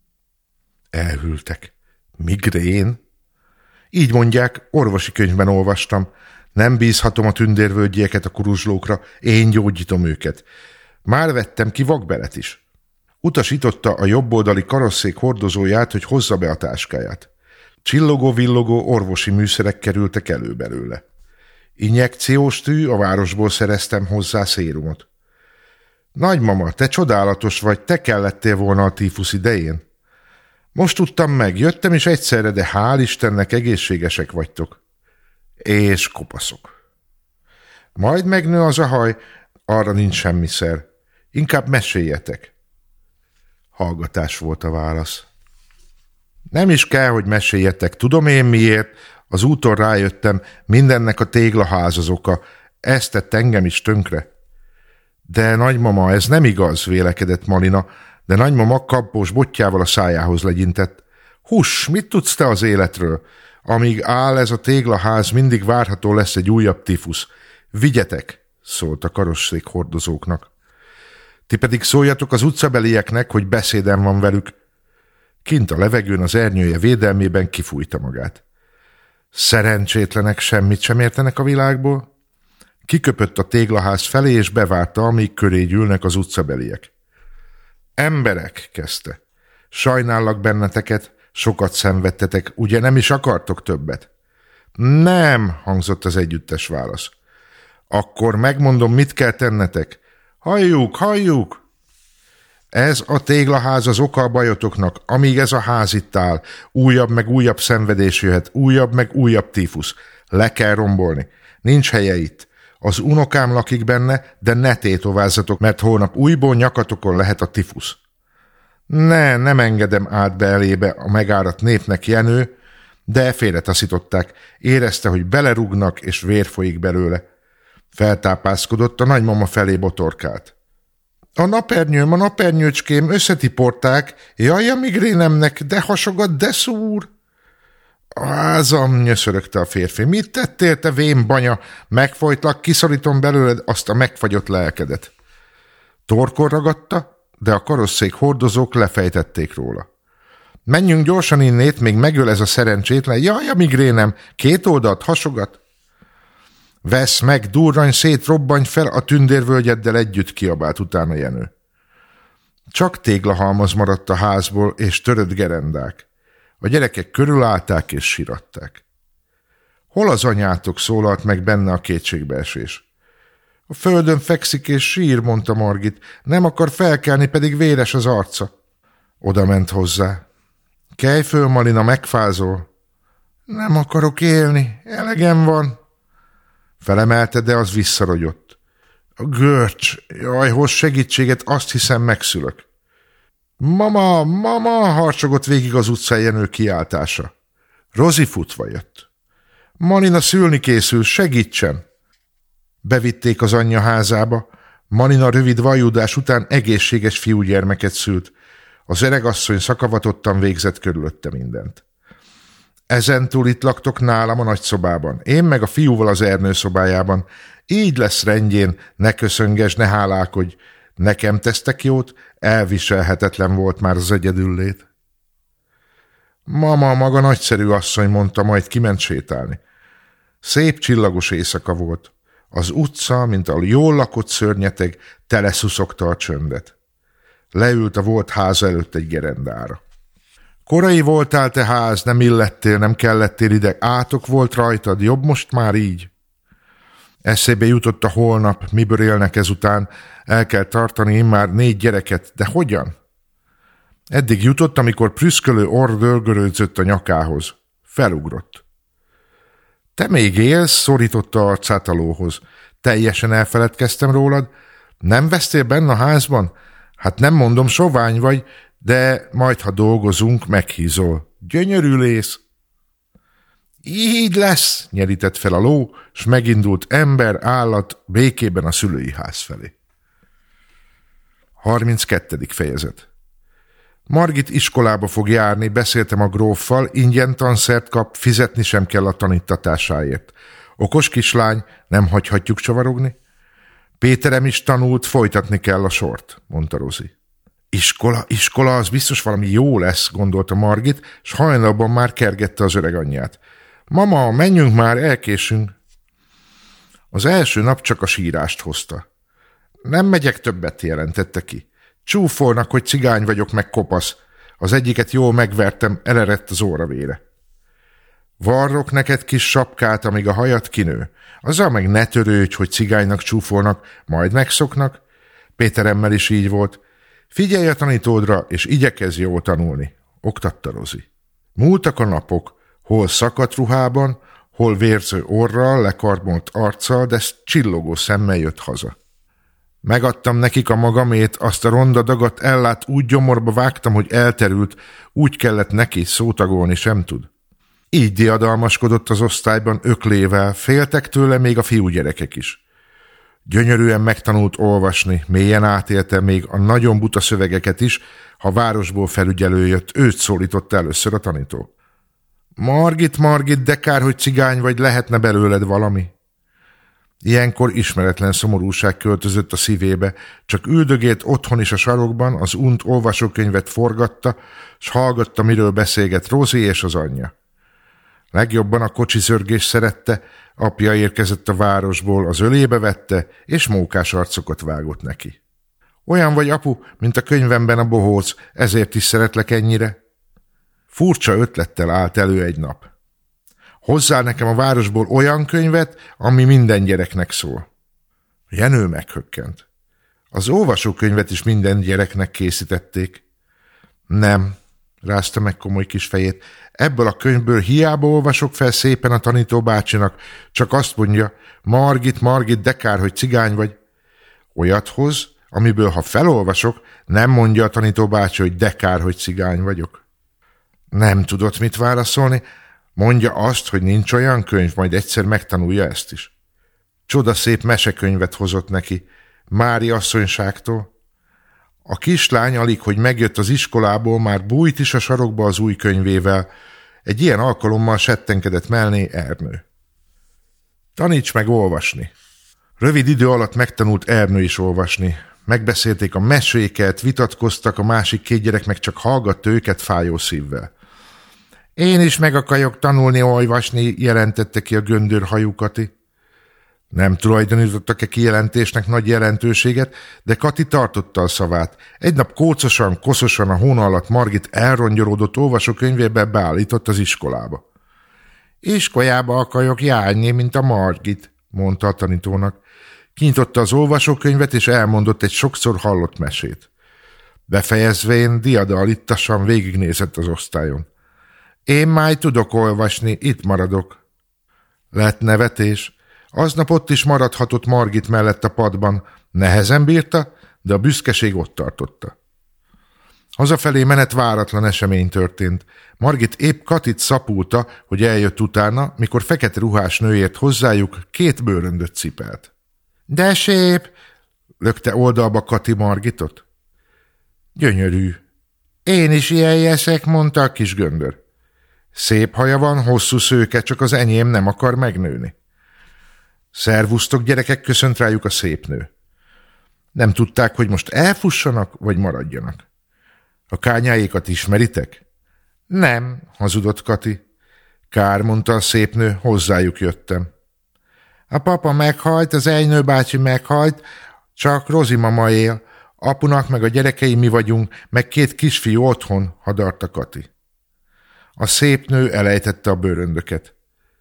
Elhűltek. Migrén? Így mondják, orvosi könyvben olvastam. Nem bízhatom a tündérvölgyieket a kuruzslókra, én gyógyítom őket. Már vettem ki vakbelet is. Utasította a jobboldali karosszék hordozóját, hogy hozza be a táskáját. Csillogó-villogó orvosi műszerek kerültek elő belőle. Injekciós tű, a városból szereztem hozzá szérumot. Nagymama, te csodálatos vagy, te kellettél volna a tífusz idején. Most tudtam meg, jöttem is egyszerre, de hál' Istennek egészségesek vagytok. És kopaszok. Majd megnő az a haj, arra nincs semmi szer. Inkább meséljetek. Hallgatás volt a válasz. Nem is kell, hogy meséljetek, tudom én miért. Az úton rájöttem, mindennek a téglaház az oka. Ez tett engem is tönkre. De nagymama, ez nem igaz, vélekedett Malina, de nagymama kappós botjával a szájához legyintett. Huss, mit tudsz te az életről? Amíg áll ez a téglaház, mindig várható lesz egy újabb tifusz. Vigyetek, szólt a karosszék hordozóknak. Ti pedig szóljatok az utcabelieknek, hogy beszédem van velük. Kint a levegőn az ernyője védelmében kifújta magát. Szerencsétlenek, semmit sem értenek a világból. Kiköpött a téglaház felé, és bevárta, amíg köré gyűlnek az utcabeliek. Emberek, kezdte. Sajnállak benneteket, sokat szenvedtetek, ugye nem is akartok többet? Nem, hangzott az együttes válasz. Akkor megmondom, mit kell tennetek. Halljuk, halljuk! Ez a téglaház az oka a bajotoknak, amíg ez a ház itt áll. Újabb meg újabb szenvedés jöhet, újabb meg újabb tífusz. Le kell rombolni. Nincs helye itt. Az unokám lakik benne, de ne tétovázzatok, mert holnap újból nyakatokon lehet a tifusz. Nem engedem át be elébe a megáradt népnek, Jenő, de félretaszították. Érezte, hogy belerúgnak, és vér folyik belőle. Feltápászkodott, a nagymama felé botorkált. A napernyőcském, összetiporták, jaj, a migrénemnek, de hasogat, de szúr. A házam, nyöszörögte a férfi. Mit tettél, te vén banya? Megfojtlak, kiszorítom belőled azt a megfagyott lelkedet. Torkon ragadta, de a karosszék hordozók lefejtették róla. Menjünk gyorsan innét, még megöl ez a szerencsétlen. Jaj, a migrénem, 2 oldalt hasogat. Vesz meg, durranj szét, robbanj fel, a tündérvölgyeddel együtt, kiabált utána Jenő. Csak téglahalmaz maradt a házból, és törött gerendák. A gyerekek körülállták és siratták. Hol az anyátok, szólalt meg benne a kétségbeesés. A földön fekszik és sír, mondta Margit. Nem akar felkelni, pedig véres az arca. Oda ment hozzá. Kelj föl, Malina, megfázol. Nem akarok élni, elegem van. Felemelte, de az visszarogyott. A görcs, jaj, hoz segítséget, azt hiszem megszülök. Mama, harcsogott végig az utcán Jenő kiáltása. Rozi futva jött. Malina szülni készül, segítsen! Bevitték az anyja házába. Malina rövid vajúdás után egészséges fiúgyermeket szült. Az öregasszony szakavatottan végzett körülötte mindent. Ezentúl itt laktok nálam a nagyszobában, én meg a fiúval az Ernő szobájában. Így lesz rendjén, ne köszöngesd, ne hálálkodj. Nekem tesztek jót, elviselhetetlen volt már az egyedüllét. Mama, maga nagyszerű asszony, mondta, majd kiment sétálni. Szép csillagos éjszaka volt. Az utca, mint a jól lakott szörnyeteg, teleszuszogta a csöndet. Leült a volt háza előtt egy gerendára. Korai voltál, te ház, nem illettél, nem kellettél ide, átok volt rajtad, jobb most már így. Eszébe jutott a holnap, miből élnek ezután, el kell tartani immár 4 gyereket, de hogyan? Eddig jutott, amikor prüszkölő orr dörgörődzött a nyakához. Felugrott. Te még élsz, szorította arcát a lóhoz. Teljesen elfeledkeztem rólad. Nem vesztél benne a házban? Hát nem mondom, sovány vagy, de majd, ha dolgozunk, meghízol. Gyönyörű lész. Így lesz, nyerített fel a ló, s megindult ember, állat békében a szülői ház felé. 32. fejezet. Margit iskolába fog járni, beszéltem a gróffal, ingyen tanszert kap, fizetni sem kell a tanítatásáért. Okos kislány, nem hagyhatjuk csavarogni. Péterem is tanult, folytatni kell a sort, mondta Rozi. Iskola, az biztos valami jó lesz, gondolta Margit, s hajnalban már kergette az öreg anyját. Mama, menjünk már, elkésünk. Az első nap csak a sírást hozta. Nem megyek többet, jelentette ki. Csúfolnak, hogy cigány vagyok, meg kopasz. Az egyiket jól megvertem, elerett az óravére. Varrok neked kis sapkát, amíg a hajad kinő. Azzal meg ne törődj, hogy cigánynak csúfolnak, majd megszoknak. Péteremmel is így volt. Figyelj a tanítódra, és igyekezz jól tanulni, oktatta Rozi. Múltak a napok, hol szakadt ruhában, hol vérző orral, lekarmolt arccal, de csillogó szemmel jött haza. Megadtam nekik a magamét, azt a ronda dagat ellát úgy gyomorba vágtam, hogy elterült, úgy kellett neki, szótagolni sem tud. Így diadalmaskodott az osztályban öklével, féltek tőle még a fiúgyerekek is. Gyönyörűen megtanult olvasni, mélyen átélte még a nagyon buta szövegeket is, ha városból felügyelő jött, őt szólította először a tanító. Margit, de kár, hogy cigány vagy, lehetne belőled valami. Ilyenkor ismeretlen szomorúság költözött a szívébe, csak üldögélt otthon is a sarokban, az unt olvasókönyvet forgatta, s hallgatta, miről beszélget Rozi és az anyja. Legjobban a kocsizörgés szerette, apja érkezett a városból, az ölébe vette, és mókás arcokat vágott neki. Olyan vagy, apu, mint a könyvemben a bohóc, ezért is szeretlek ennyire. Furcsa ötlettel állt elő egy nap. Hozzá nekem a városból olyan könyvet, ami minden gyereknek szól. Jenő meghökkent. Az olvasókönyvet is minden gyereknek készítették. Nem, rázta meg komoly kis fejét. Ebből a könyvből hiába olvasok fel szépen a tanító bácsinak, csak azt mondja, Margit, de kár, hogy cigány vagy. Olyat hoz, amiből ha felolvasok, nem mondja a tanító bácsi, hogy de kár, hogy cigány vagyok. Nem tudott mit válaszolni, mondja azt, hogy nincs olyan könyv, majd egyszer megtanulja ezt is. Csodaszép mesekönyvet hozott neki, Mári asszonyságtól. A kislány alig, hogy megjött az iskolából, már bújt is a sarokba az új könyvével. Egy ilyen alkalommal settenkedett mellé Ernő. Taníts meg olvasni. Rövid idő alatt megtanult Ernő is olvasni. Megbeszélték a meséket, vitatkoztak, a másik két gyerek meg csak hallgatta őket fájó szívvel. Én is meg akarok tanulni olvasni, jelentette ki a göndörhajú Kati. Nem tulajdonítottak-e kijelentésnek nagy jelentőséget, de Kati tartotta a szavát. Egy nap kócosan, koszosan a hóna alatt Margit elrongyolódott olvasókönyvébe beállított az iskolába. Iskolába akarok járni, mint a Margit, mondta a tanítónak. Kinyitotta az olvasókönyvet, és elmondott egy sokszor hallott mesét. Befejezvén diadalittasan végignézett az osztályon. Én már tudok olvasni, itt maradok. Lett nevetés. Aznap ott is maradhatott Margit mellett a padban. Nehezen bírta, de a büszkeség ott tartotta. Hazafelé menet váratlan esemény történt. Margit épp Katit szapulta, hogy eljött utána, mikor fekete ruhás nő ért hozzájuk, 2 bőröndöt cipelt. De szép! Lökte oldalba Kati Margitot. Gyönyörű. Én is ilyen leszek, mondta a kis göndör. Szép haja van, hosszú szőke, csak az enyém nem akar megnőni. Szervusztok, gyerekek, köszönt rájuk a szép nő. Nem tudták, hogy most elfussanak, vagy maradjanak. A kányáékat ismeritek? Nem, hazudott Kati. Kár, mondta a szép nő, hozzájuk jöttem. A papa meghalt, az Ejnő bácsi meghalt, csak Rozi mama él. Apunak meg a gyerekei mi vagyunk, meg 2 kisfiú otthon, hadarta Kati. A szép nő elejtette a bőröndöket.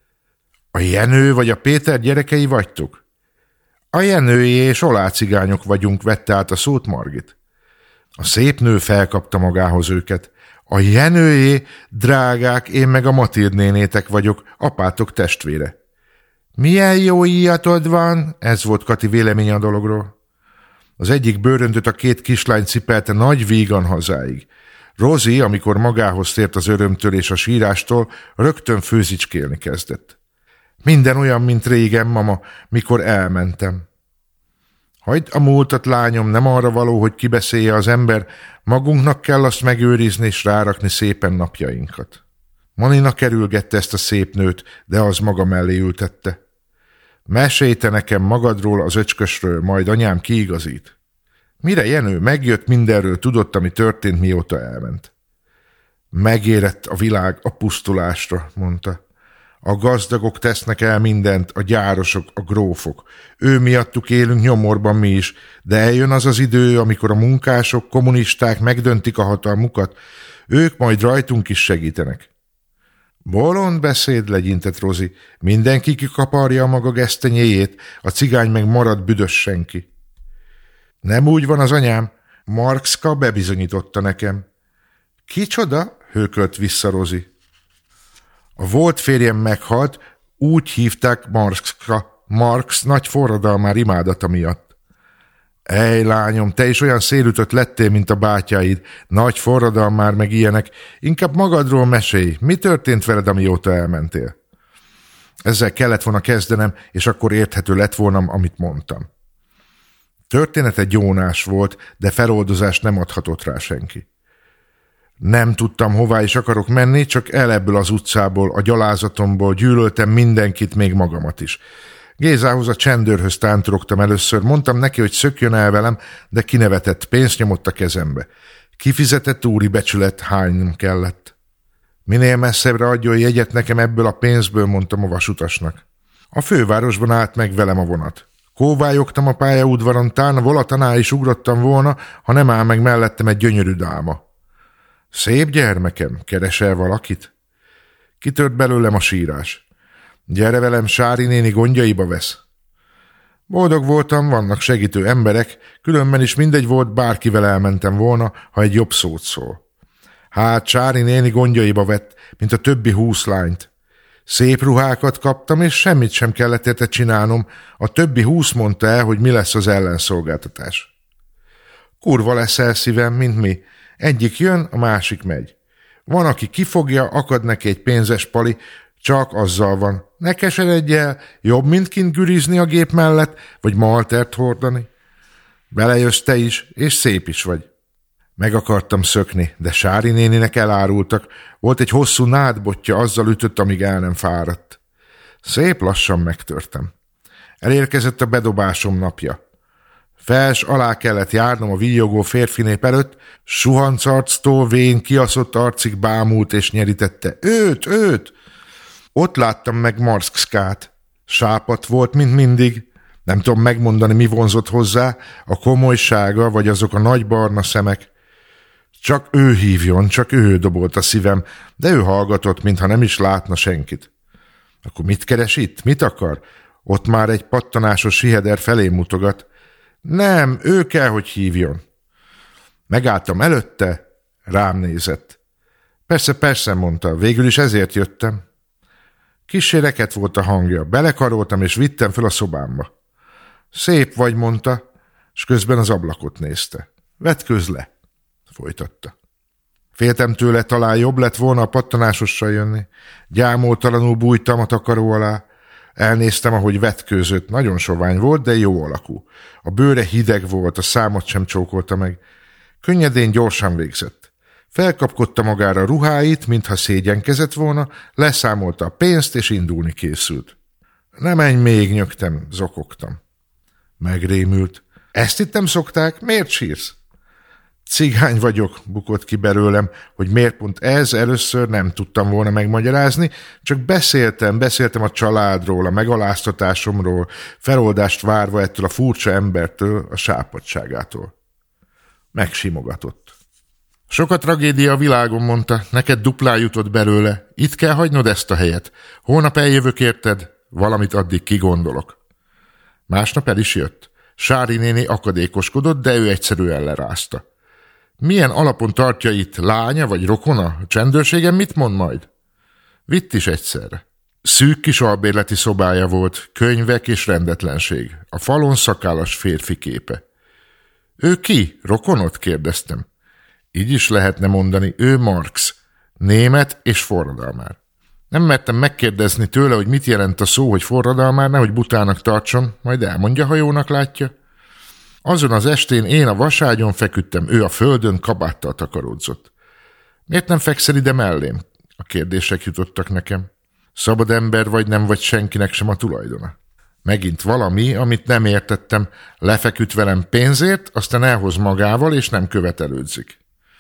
A Jenő vagy a Péter gyerekei vagytok? A Jenőjé és olácigányok vagyunk, vette át a szót Margit. A szép nő felkapta magához őket. A Jenőjé, drágák, én meg a Matild nénétek vagyok, apátok testvére. Milyen jó íjatod van, ez volt Kati véleménye a dologról. Az egyik bőröndöt a 2 kislány cipelte nagy vígan hazáig. Rozi, amikor magához tért az örömtől és a sírástól, rögtön főzicskélni kezdett. Minden olyan, mint régen, mama, mikor elmentem. Hagyd a múltat, lányom, nem arra való, hogy kibeszélje az ember, magunknak kell azt megőrizni és rárakni szépen napjainkat. Manina kerülgette ezt a szép nőt, de az maga mellé ültette. Mesélj te nekem magadról, az öcskösről, majd anyám kiigazít. Mire Jenő megjött, mindenről tudott, ami történt, mióta elment. Megérett a világ a pusztulásra, mondta. A gazdagok tesznek el mindent, a gyárosok, a grófok. Ő miattuk élünk nyomorban mi is, de eljön az az idő, amikor a munkások, kommunisták megdöntik a hatalmukat, ők majd rajtunk is segítenek. Bolond beszéd, legyintett Rozi. Mindenki kikaparja a maga gesztenyéjét, a cigány meg marad büdös senki. Nem úgy van az anyám, Marxka bebizonyította nekem. Kicsoda? Hőkölt vissza Rozi. A volt férjem meghalt, úgy hívták Marxka, Marx nagy forradalmár imádata miatt. Ej, lányom, te is olyan szélütött lettél, mint a bátyáid, nagy forradalmár meg ilyenek, inkább magadról mesélj, mi történt veled, amióta elmentél? Ezzel kellett volna kezdenem, és akkor érthető lett volna, amit mondtam. Története gyónás volt, de feloldozást nem adhatott rá senki. Nem tudtam, hová is akarok menni, csak el ebből az utcából, a gyalázatomból gyűlöltem mindenkit, még magamat is. Gézához, a csendőrhöz tántorogtam először, mondtam neki, hogy szökjön el velem, de kinevetett, pénzt nyomott a kezembe. Kifizetett úri becsület, hánynom kellett. Minél messzebbre adjon jegyet nekem ebből a pénzből, mondtam a vasutasnak. A fővárosban állt meg velem a vonat. Kóvályogtam a pályaudvaron, tán a volatanál is ugrottam volna, ha nem áll meg mellettem egy gyönyörű dáma. Szép gyermekem, keresel valakit? Kitört belőlem a sírás. Gyere velem, Sári néni gondjaiba vesz. Boldog voltam, vannak segítő emberek, különben is mindegy volt, bárkivel elmentem volna, ha egy jobb szót szól. Hát Sári néni gondjaiba vett, mint a többi 20 lányt. Szép ruhákat kaptam, és semmit sem kellett érte csinálnom, a többi 20 mondta el, hogy mi lesz az ellenszolgáltatás. Kurva leszel szívem, mint mi. Egyik jön, a másik megy. Van, aki kifogja, akad neki egy pénzes pali, csak azzal van. Ne keseredj el, jobb, mint kint gürizni a gép mellett, vagy maltert hordani. Belejössz te is, és szép is vagy. Meg akartam szökni, de Sári néninek elárultak. Volt egy hosszú nádbotja, azzal ütött, amíg el nem fáradt. Szép lassan megtörtem. Elérkezett a bedobásom napja. Fels alá kellett járnom a víjogó férfinép előtt, suhancarctól vén kiaszott arcig bámult és nyerítette. Őt! Ott láttam meg Marxkát. Sápadt volt, mint mindig. Nem tudom megmondani, mi vonzott hozzá, a komolysága, vagy azok a nagy barna szemek. Csak ő hívjon, csak ő dobolt a szívem, de ő hallgatott, mintha nem is látna senkit. Akkor mit keres itt? Mit akar? Ott már egy pattanásos siheder felé mutogat. Nem, ő kell, hogy hívjon. Megálltam előtte, rám nézett. Persze, mondta, végül is ezért jöttem. Kissé reket volt a hangja, belekaroltam és vittem fel a szobámba. Szép vagy, mondta, és közben az ablakot nézte. Vetkőzz le, folytatta. Féltem tőle, talán jobb lett volna a pattanásossal jönni. Gyámoltalanul bújtam a takaró alá. Elnéztem, ahogy vetkőzött, nagyon sovány volt, de jó alakú. A bőre hideg volt, a számot sem csókolta meg. Könnyedén gyorsan végzett. Felkapkodta magára a ruháit, mintha szégyenkezett volna, leszámolta a pénzt, és indulni készült. Ne menj még, nyögtem, zokogtam. Megrémült. Ezt itt nem szokták? Miért sírsz? Cigány vagyok, bukott ki belőlem, hogy miért pont ez, először nem tudtam volna megmagyarázni, csak beszéltem a családról, a megaláztatásomról, feloldást várva ettől a furcsa embertől, a sápadtságától. Megsimogatott. Sok a tragédia a világon, mondta, neked duplá jutott belőle, itt kell hagynod ezt a helyet. Holnap eljövök érted, valamit addig kigondolok. Másnap el is jött. Sári néni akadékoskodott, de ő egyszerűen lerázta. Milyen alapon tartja itt, lánya vagy rokona? A csendőrségem mit mond majd? Vitt is egyszerre. Szűk kis albérleti szobája volt, könyvek és rendetlenség. A falon szakállas férfi képe. Ő ki? Rokonot? Kérdeztem. Így is lehetne mondani, ő Marx, német és forradalmár. Nem mertem megkérdezni tőle, hogy mit jelent a szó, hogy forradalmár, nehogy butának tartson, majd elmondja, ha jónak látja. Azon az estén én a vaságyon feküdtem, ő a földön kabáttal takaródzott. Miért nem fekszel ide mellém? A kérdések jutottak nekem. Szabad ember vagy, nem vagy senkinek sem a tulajdona. Megint valami, amit nem értettem, lefeküdt velem pénzért, aztán elhoz magával, és nem követelődzik.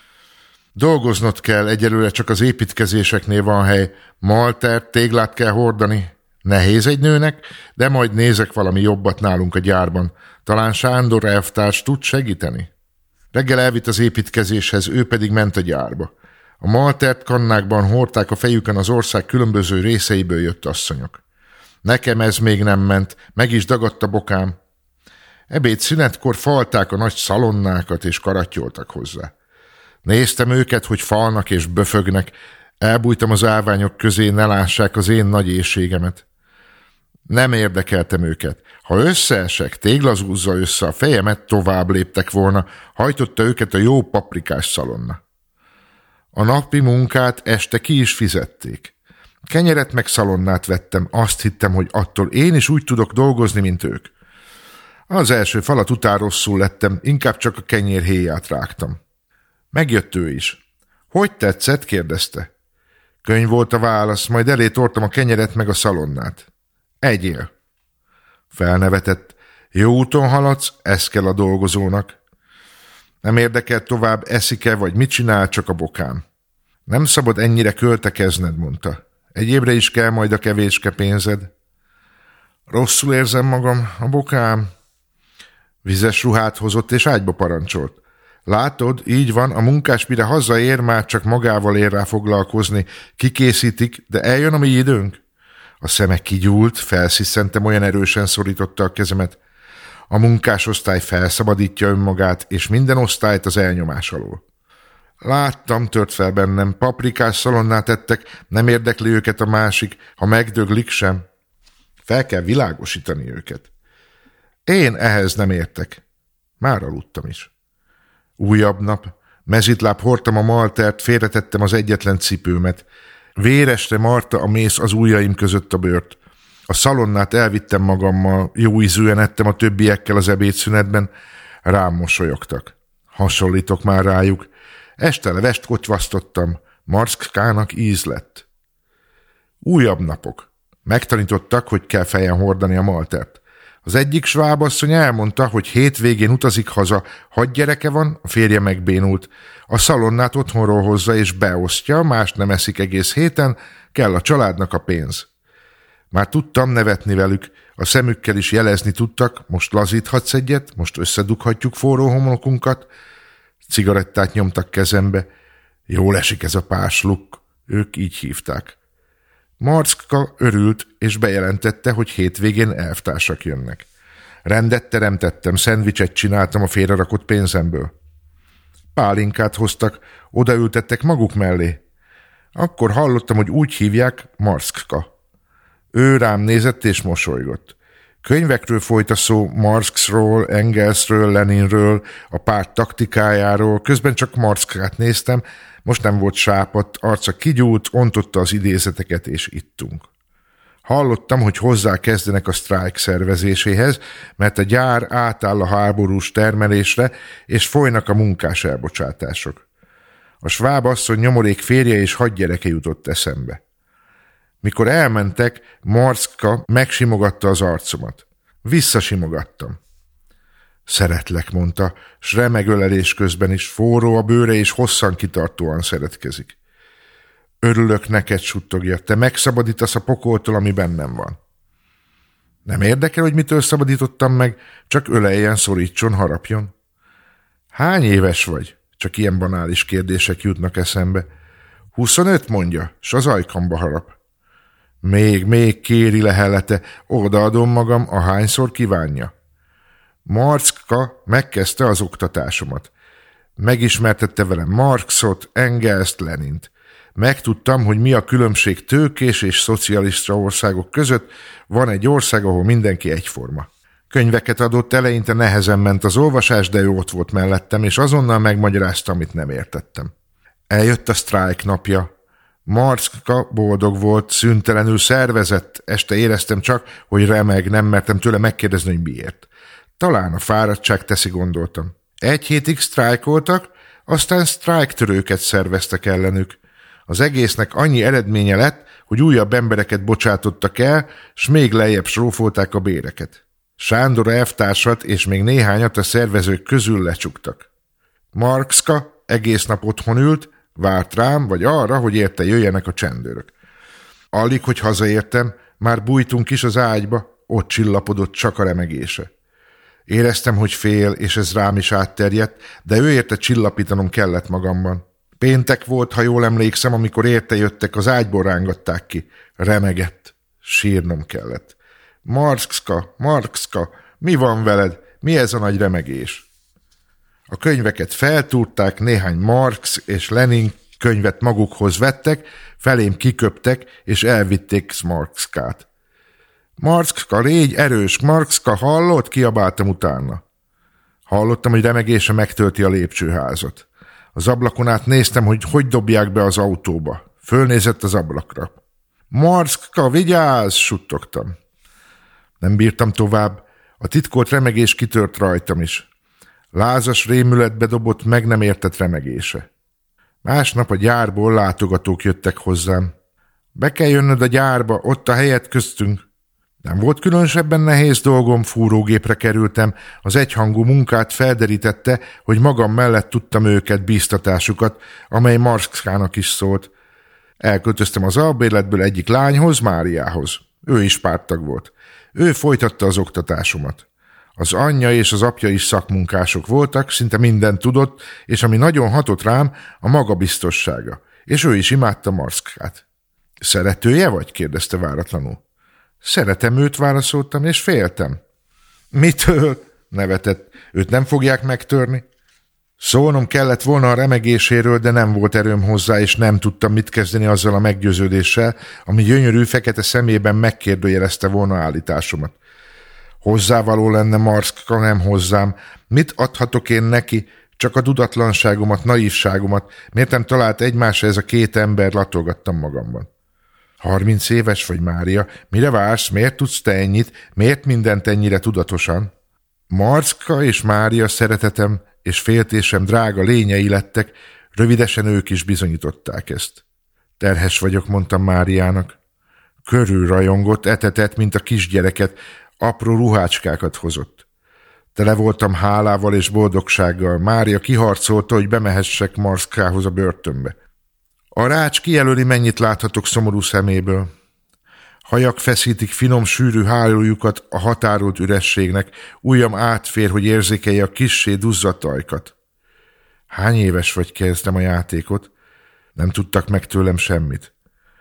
Dolgoznod kell, egyelőre csak az építkezéseknél van hely, maltert, téglát kell hordani. Nehéz egy nőnek, de majd nézek valami jobbat nálunk a gyárban. Talán Sándor elvtárs tud segíteni? Reggel elvitt az építkezéshez, ő pedig ment a gyárba. A maltert kannákban hordták a fejükön az ország különböző részeiből jött asszonyok. Nekem ez még nem ment, meg is dagadt a bokám. Ebédszünetkor falták a nagy szalonnákat és karattyoltak hozzá. Néztem őket, hogy falnak és böfögnek, elbújtam az állványok közé, ne lássák az én nagy éhségemet. Nem érdekeltem őket. Ha összeesek, téglazúzza össze a fejemet, tovább léptek volna, hajtotta őket a jó paprikás szalonna. A napi munkát este ki is fizették. Kenyeret meg szalonnát vettem, azt hittem, hogy attól én is úgy tudok dolgozni, mint ők. Az első falat után rosszul lettem, inkább csak a kenyér héját rágtam. Megjött ő is. Hogy tetszett? Kérdezte. Könny volt a válasz, majd elé tortam a kenyeret meg a szalonnát. Egyél. Felnevetett. Jó úton haladsz, ez kell a dolgozónak. Nem érdekel tovább, eszik-e, vagy mit csinál, csak a bokám. Nem szabad ennyire költekezned, mondta. Egyébre is kell majd a kevéske pénzed. Rosszul érzem magam, a bokám. Vizes ruhát hozott, és ágyba parancsolt. Látod, így van, a munkás mire hazaér, már csak magával ér rá foglalkozni. Kikészítik, de eljön a mi időnk. A szeme kigyúlt, felszisszentem, olyan erősen szorította a kezemet. A munkásosztály felszabadítja önmagát, és minden osztályt az elnyomás alól. Láttam, tört fel bennem, paprikás szalonnát ettek, nem érdekli őket a másik, ha megdöglik sem. Fel kell világosítani őket. Én ehhez nem értek. Már aludtam is. Újabb nap. Mezitláb hordtam a maltert, félretettem az egyetlen cipőmet. Véresre marta a mész az ujjaim között a bőrt. A szalonnát elvittem magammal, jó ízűen ettem a többiekkel az ebédszünetben, rám mosolyogtak. Hasonlítok már rájuk. Este levest kotyvasztottam, Marszkának íz lett. Újabb napok. Megtanítottak, hogy kell fejen hordani a maltert. Az egyik svábasszony elmondta, hogy hétvégén utazik haza, 6 gyereke van, a férje megbénult. A szalonnát otthonról hozza és beosztja, más nem eszik egész héten, kell a családnak a pénz. Már tudtam nevetni velük, a szemükkel is jelezni tudtak, most lazíthatsz egyet, most összedughatjuk forró homlokunkat. Cigarettát nyomtak kezembe. Jól esik ez a pásluk, ők így hívták. Marcka örült, és bejelentette, hogy hétvégén elvtársak jönnek. Rendet teremtettem, szendvicset csináltam a félrerakott pénzemből. Pálinkát hoztak, odaültettek maguk mellé. Akkor hallottam, hogy úgy hívják, Marcka. Ő rám nézett és mosolygott. Könyvekről folyt a szó, Marxról, Engelsről, Leninről, a párt taktikájáról, közben csak Marckát néztem, most nem volt sápadt, arca kigyúlt, ontotta az idézeteket, és ittunk. Hallottam, hogy hozzá kezdenek a sztrájk szervezéséhez, mert a gyár átáll a háborús termelésre, és folynak a munkás elbocsátások. A sváb asszony nyomorék férje és 6 gyereke jutott eszembe. Mikor elmentek, Marcka megsimogatta az arcomat. Visszasimogattam. Szeretlek, mondta, s remegölelés közben is forró a bőre és hosszan kitartóan szeretkezik. Örülök neked, suttogja, te megszabadítasz a pokoltól, ami bennem van. Nem érdekel, hogy mitől szabadítottam meg, csak öleljen, szorítson, harapjon. Hány éves vagy? Csak ilyen banális kérdések jutnak eszembe. 25, mondja, s az ajkamba harap. Még kéri lehellete, odaadom magam, ahányszor kívánja. Marcka megkezdte az oktatásomat. Megismertette velem Marxot, Engelst, Lenint. Megtudtam, hogy mi a különbség tőkés és szocialista országok között, van egy ország, ahol mindenki egyforma. Könyveket adott, eleinte nehezen ment az olvasás, de ő ott volt mellettem, és azonnal megmagyarázta, amit nem értettem. Eljött a sztrájk napja. Marcka boldog volt, szüntelenül szervezett, este éreztem csak, hogy remeg, nem mertem tőle megkérdezni, hogy miért. Talán a fáradtság teszi, gondoltam. 1 hétig sztrájkoltak, aztán sztrájktörőket szerveztek ellenük. Az egésznek annyi eredménye lett, hogy újabb embereket bocsátottak el, s még lejjebb srófolták a béreket. Sándor elvtársat és még néhányat a szervezők közül lecsuktak. Markska egész nap otthon ült, várt rám vagy arra, hogy érte jöjjenek a csendőrök. Alig, hogy hazaértem, már bújtunk is az ágyba, ott csillapodott csak a remegése. Éreztem, hogy fél, és ez rám is átterjedt, de ő érte csillapítanom kellett magamban. Péntek volt, ha jól emlékszem, amikor érte jöttek, az ágyból rángatták ki. Remegett. Sírnom kellett. Markska, mi van veled? Mi ez a nagy remegés? A könyveket feltúrták, néhány Marx és Lenin könyvet magukhoz vettek, felém kiköptek, és elvitték Markskát. Markska, légy erős, Markska, hallott? Kiabáltam utána. Hallottam, hogy remegése megtölti a lépcsőházat. Az ablakon át néztem, hogy dobják be az autóba. Fölnézett az ablakra. Markska, vigyázz! Suttogtam. Nem bírtam tovább. A titkolt remegés kitört rajtam is. Lázas rémületbe dobott, meg nem értett remegése. Másnap a gyárból látogatók jöttek hozzám. Be kell jönnöd a gyárba, ott a helyet köztünk. Nem volt különösebben nehéz dolgom, fúrógépre kerültem, az egyhangú munkát felderítette, hogy magam mellett tudtam őket, bíztatásukat, amely Markskának is szólt. Elköltöztem az albérletből egyik lányhoz, Máriához. Ő is párttag volt. Ő folytatta az oktatásomat. Az anyja és az apja is szakmunkások voltak, szinte mindent tudott, és ami nagyon hatott rám, a magabiztossága. És ő is imádta Markskát. Szeretője vagy? Kérdezte váratlanul. Szeretem őt, válaszoltam, és féltem. Mitől? Nevetett. Őt nem fogják megtörni? Szólnom kellett volna a remegéséről, de nem volt erőm hozzá, és nem tudtam mit kezdeni azzal a meggyőződéssel, ami gyönyörű fekete szemében megkérdőjelezte volna állításomat. Hozzávaló lenne Markska, nem hozzám. Mit adhatok én neki? Csak a tudatlanságomat, naívságomat. Miért nem talált egymásra ez a 2 ember, latolgattam magamban. 30 éves vagy, Mária. Mire vársz? Miért tudsz te ennyit? Miért mindent ennyire tudatosan? Markska és Mária szeretetem és féltésem drága lényei lettek, rövidesen ők is bizonyították ezt. Terhes vagyok, mondtam Máriának. Körülrajongott, etetett, mint a kisgyereket, apró ruhácskákat hozott. Tele voltam hálával és boldogsággal. Mária kiharcolta, hogy bemehessek Markskához a börtönbe. A rács kijelöli, mennyit láthatok szomorú szeméből. Hajak feszítik finom, sűrű hálójukat a határolt ürességnek, ujjam átfér, hogy érzékelje a kissé duzzadt ajkat. Hány éves vagy, kezdtem a játékot? Nem tudtak meg tőlem semmit.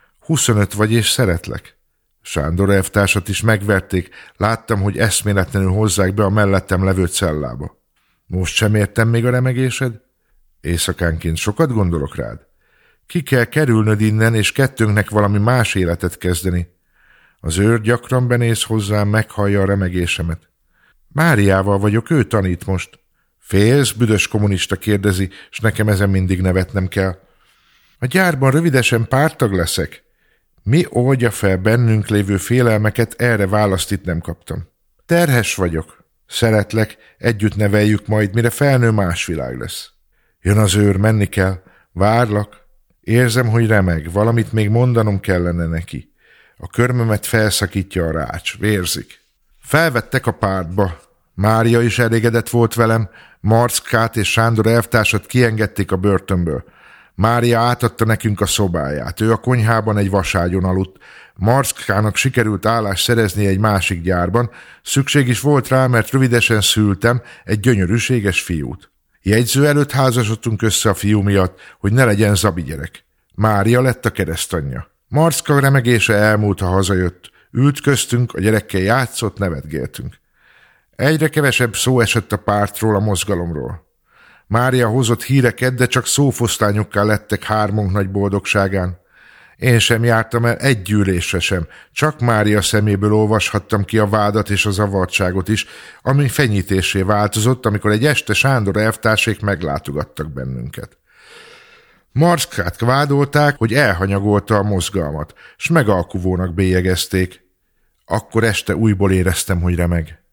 25 vagy, és szeretlek. Sándor elvtársat is megverték, láttam, hogy eszméletlenül hozzák be a mellettem levő cellába. Most sem értem még a remegésed? Éjszakánként sokat gondolok rád? Ki kell kerülnöd innen, és kettőnknek valami más életet kezdeni. Az őr gyakran benéz hozzám, meghallja a remegésemet. Máriával vagyok, ő tanít most. Félsz? Büdös kommunista kérdezi, s nekem ezen mindig nevetnem kell. A gyárban rövidesen párttag leszek. Mi oldja fel bennünk lévő félelmeket, erre választ itt nem kaptam. Terhes vagyok. Szeretlek, együtt neveljük majd, mire felnő, más világ lesz. Jön az őr, menni kell. Várlak. Érzem, hogy remeg, valamit még mondanom kellene neki. A körmömet felszakítja a rács, vérzik. Felvettek a pártba. Mária is elégedett volt velem, Markskát és Sándor elvtársat kiengedték a börtönből. Mária átadta nekünk a szobáját, ő a konyhában egy vaságyon aludt. Markskának sikerült állást szerezni egy másik gyárban, szükség is volt rá, mert rövidesen szültem egy gyönyörűséges fiút. Jegyző előtt házasodtunk össze a fiú miatt, hogy ne legyen zabi gyerek. Mária lett a keresztanyja. Markska remegése elmúlt, ha hazajött. Ült köztünk, a gyerekkel játszott, nevetgéltünk. Egyre kevesebb szó esett a pártról, a mozgalomról. Mária hozott híreket, de csak szófoszlányokká lettek hármunk nagy boldogságán. Én sem jártam el egy gyűlésre sem, csak Mária szeméből olvashattam ki a vádat és a zavartságot is, ami fenyítésé változott, amikor egy este Sándor elvtársék meglátogattak bennünket. Markskát vádolták, hogy elhanyagolta a mozgalmat, s megalkuvónak bélyegezték. Akkor este újból éreztem, hogy remeg.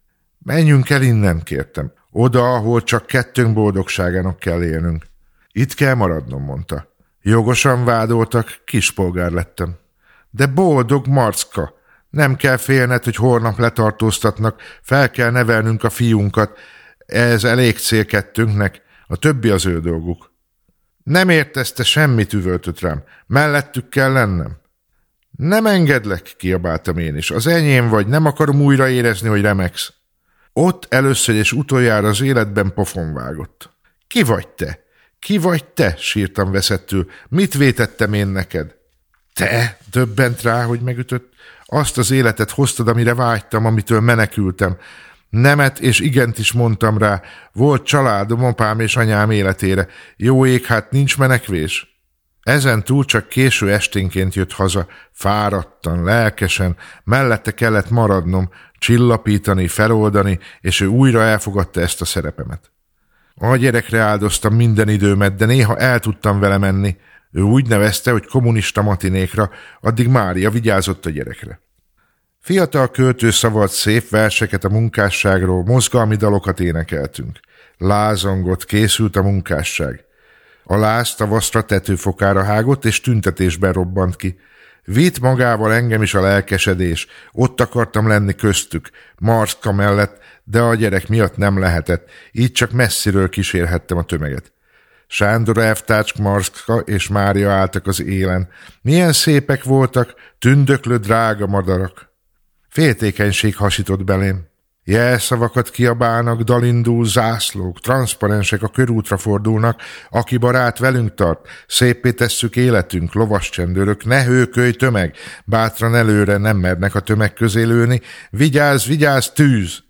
Menjünk el innen, kértem. Oda, ahol csak kettőnk boldogságának kell élnünk. Itt kell maradnom, mondta. Jogosan vádoltak, kispolgár lettem. De boldog Marcka! Nem kell félned, hogy holnap letartóztatnak, fel kell nevelnünk a fiunkat. Ez elég cél kettőnknek, a többi az ő dolguk. Nem értesz te semmit, üvöltött rám. Mellettük kell lennem. Nem engedlek, kiabáltam én is. Az enyém vagy, nem akarom újra érezni, hogy remegsz. Ott először és utoljára az életben pofon vágott. Ki vagy te? Ki vagy te? Sírtam veszettül. Mit vétettem én neked? Te? Döbbent rá, hogy megütött. Azt az életet hoztad, amire vágytam, amitől menekültem. Nemet és igent is mondtam rá. Volt családom apám és anyám életére. Jó ég, hát nincs menekvés. Ezen túl csak késő esténként jött haza, fáradtan, lelkesen, mellette kellett maradnom, csillapítani, feloldani, és ő újra elfogadta ezt a szerepemet. A gyerekre áldoztam minden időmet, de néha el tudtam vele menni. Ő úgy nevezte, hogy kommunista matinékra, addig Mária vigyázott a gyerekre. Fiatal költő szavalt szép verseket a munkásságról, mozgalmi dalokat énekeltünk. Lázongott, készült a munkásság. A láz tavaszra tetőfokára hágott, és tüntetésben robbant ki. Vitt magával engem is a lelkesedés, ott akartam lenni köztük, Marcka mellett, de a gyerek miatt nem lehetett, így csak messziről kísérhettem a tömeget. Sándor elvtárs, Marcka és Mária álltak az élen. Milyen szépek voltak, tündöklő drága madarak. Féltékenység hasított belém. Jelszavakat kiabálnak, dalindul, zászlók, transzparensek a körútra fordulnak, aki barát velünk tart, széppé tesszük életünk, lovas csendőrök, ne hőkölj tömeg, bátran előre nem mernek a tömeg közé lőni, vigyázz, vigyázz, tűz!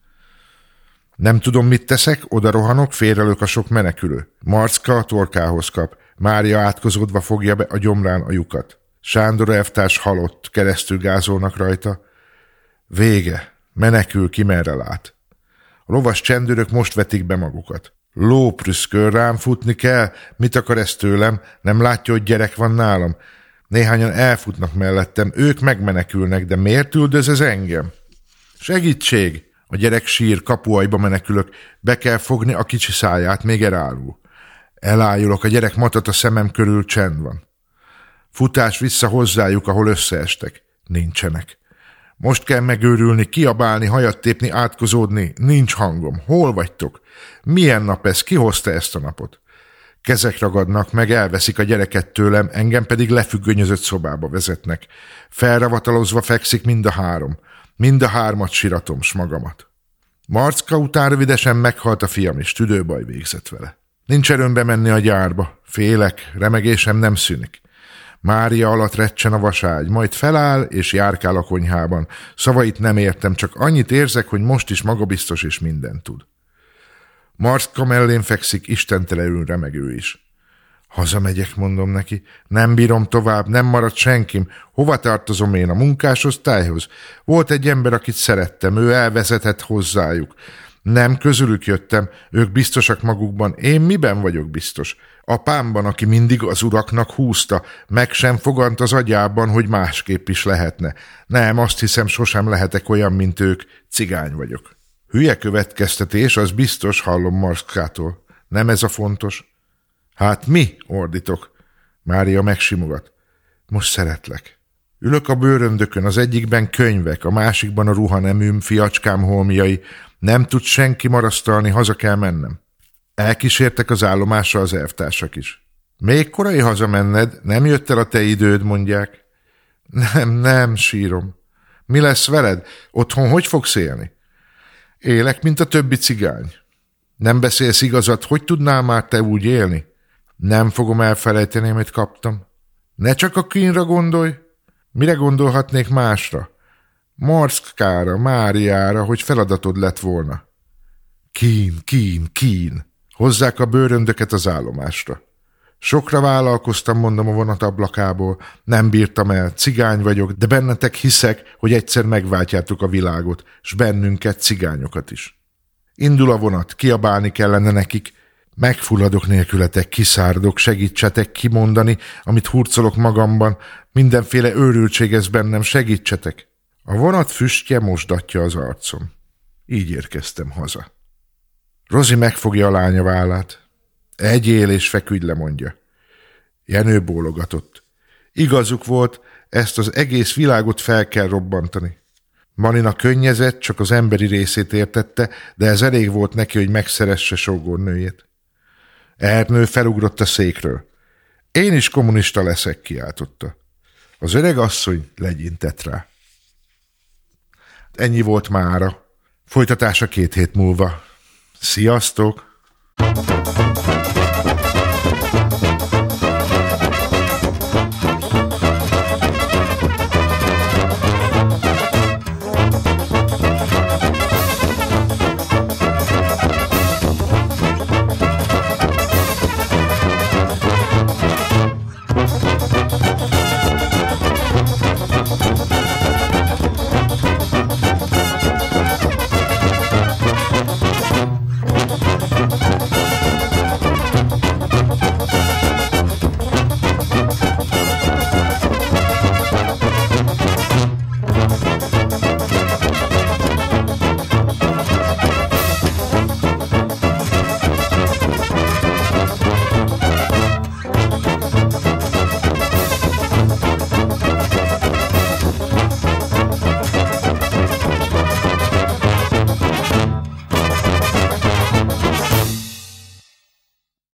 Nem tudom, mit teszek, oda rohanok, félrelök a sok menekülő. Marcka a torkához kap, Mária átkozódva fogja be a gyomrán a lyukat. Sándor elvtárs halott, keresztül gázolnak rajta. Vége. Menekül ki, merre lát. A lovas csendőrök most vetik be magukat. Lóprüszköl, rám futni kell. Mit akar ez tőlem? Nem látja, hogy gyerek van nálam? Néhányan elfutnak mellettem, ők megmenekülnek, de miért üldöz ez engem? Segítség! A gyerek sír, kapuajba menekülök. Be kell fogni a kicsi száját, még elállul. Elájulok, a gyerek matat a szemem körül, csend van. Futás vissza hozzájuk, ahol összeestek. Nincsenek. Most kell megőrülni, kiabálni, hajat tépni, átkozódni. Nincs hangom. Hol vagytok? Milyen nap ez? Ki hozta ezt a napot? Kezek ragadnak meg, elveszik a gyereket tőlem, engem pedig lefüggönyözött szobába vezetnek. Felravatalozva fekszik mind a három. Mind a hármat siratom, s magamat. Marcka után rövidesen meghalt a fiam, és tüdőbaj végzett vele. Nincs erőmbe menni a gyárba. Félek, remegésem nem szűnik. Mária alatt recsen a vaságy, majd feláll és járkál a konyhában. Szavait nem értem, csak annyit érzek, hogy most is magabiztos és mindent tud. Marcka mellén fekszik, istentelenül remegő is. Hazamegyek, mondom neki. Nem bírom tovább, nem marad senkim. Hova tartozom én? A munkásosztályhoz? Volt egy ember, akit szerettem, ő elvezetett hozzájuk. Nem közülük jöttem, ők biztosak magukban. Én miben vagyok biztos? Apámban, aki mindig az uraknak húzta, meg sem fogant az agyában, hogy másképp is lehetne. Nem, azt hiszem, sosem lehetek olyan, mint ők, cigány vagyok. Hülye következtetés, az biztos, hallom Marckától. Nem ez a fontos? Hát mi? Ordítok. Mária megsimogat. Most szeretlek. Ülök a bőröndökön, az egyikben könyvek, a másikban a ruhaneműm, fiacskám holmiai. Nem tud senki marasztalni, haza kell mennem. Elkísértek az állomásra az elvtársak is. Még korai hazamenned, nem jött el a te időd, mondják. Nem, sírom. Mi lesz veled? Otthon hogy fogsz élni? Élek, mint a többi cigány. Nem beszélsz igazat, hogy tudnál már te úgy élni? Nem fogom elfelejteni, amit kaptam. Ne csak a kínra gondolj. Mire gondolhatnék másra? Marckára, Máriára, hogy feladatod lett volna. Kín. Hozzák a bőröndöket az állomásra. Sokra vállalkoztam, mondom a vonat ablakából. Nem bírtam el, cigány vagyok, de bennetek hiszek, hogy egyszer megváltjátok a világot, s bennünket, cigányokat is. Indul a vonat, kiabálni kellene nekik. Megfulladok nélkületek, kiszárdok, segítsetek kimondani, amit hurcolok magamban. Mindenféle őrültség ez bennem, segítsetek. A vonat füstje mosdatja az arcom. Így érkeztem haza. Rozi megfogja a lánya vállát. Egyél és feküdj le, mondja. Jenő bólogatott. Igazuk volt, ezt az egész világot fel kell robbantani. Manina könnyezett, csak az emberi részét értette, de ez elég volt neki, hogy megszeresse sógornőjét. Ernő felugrott a székről. Én is kommunista leszek, kiáltotta. Az öreg asszony legyintett rá. Ennyi volt mára. Folytatása 2 hét múlva. Sziasztok!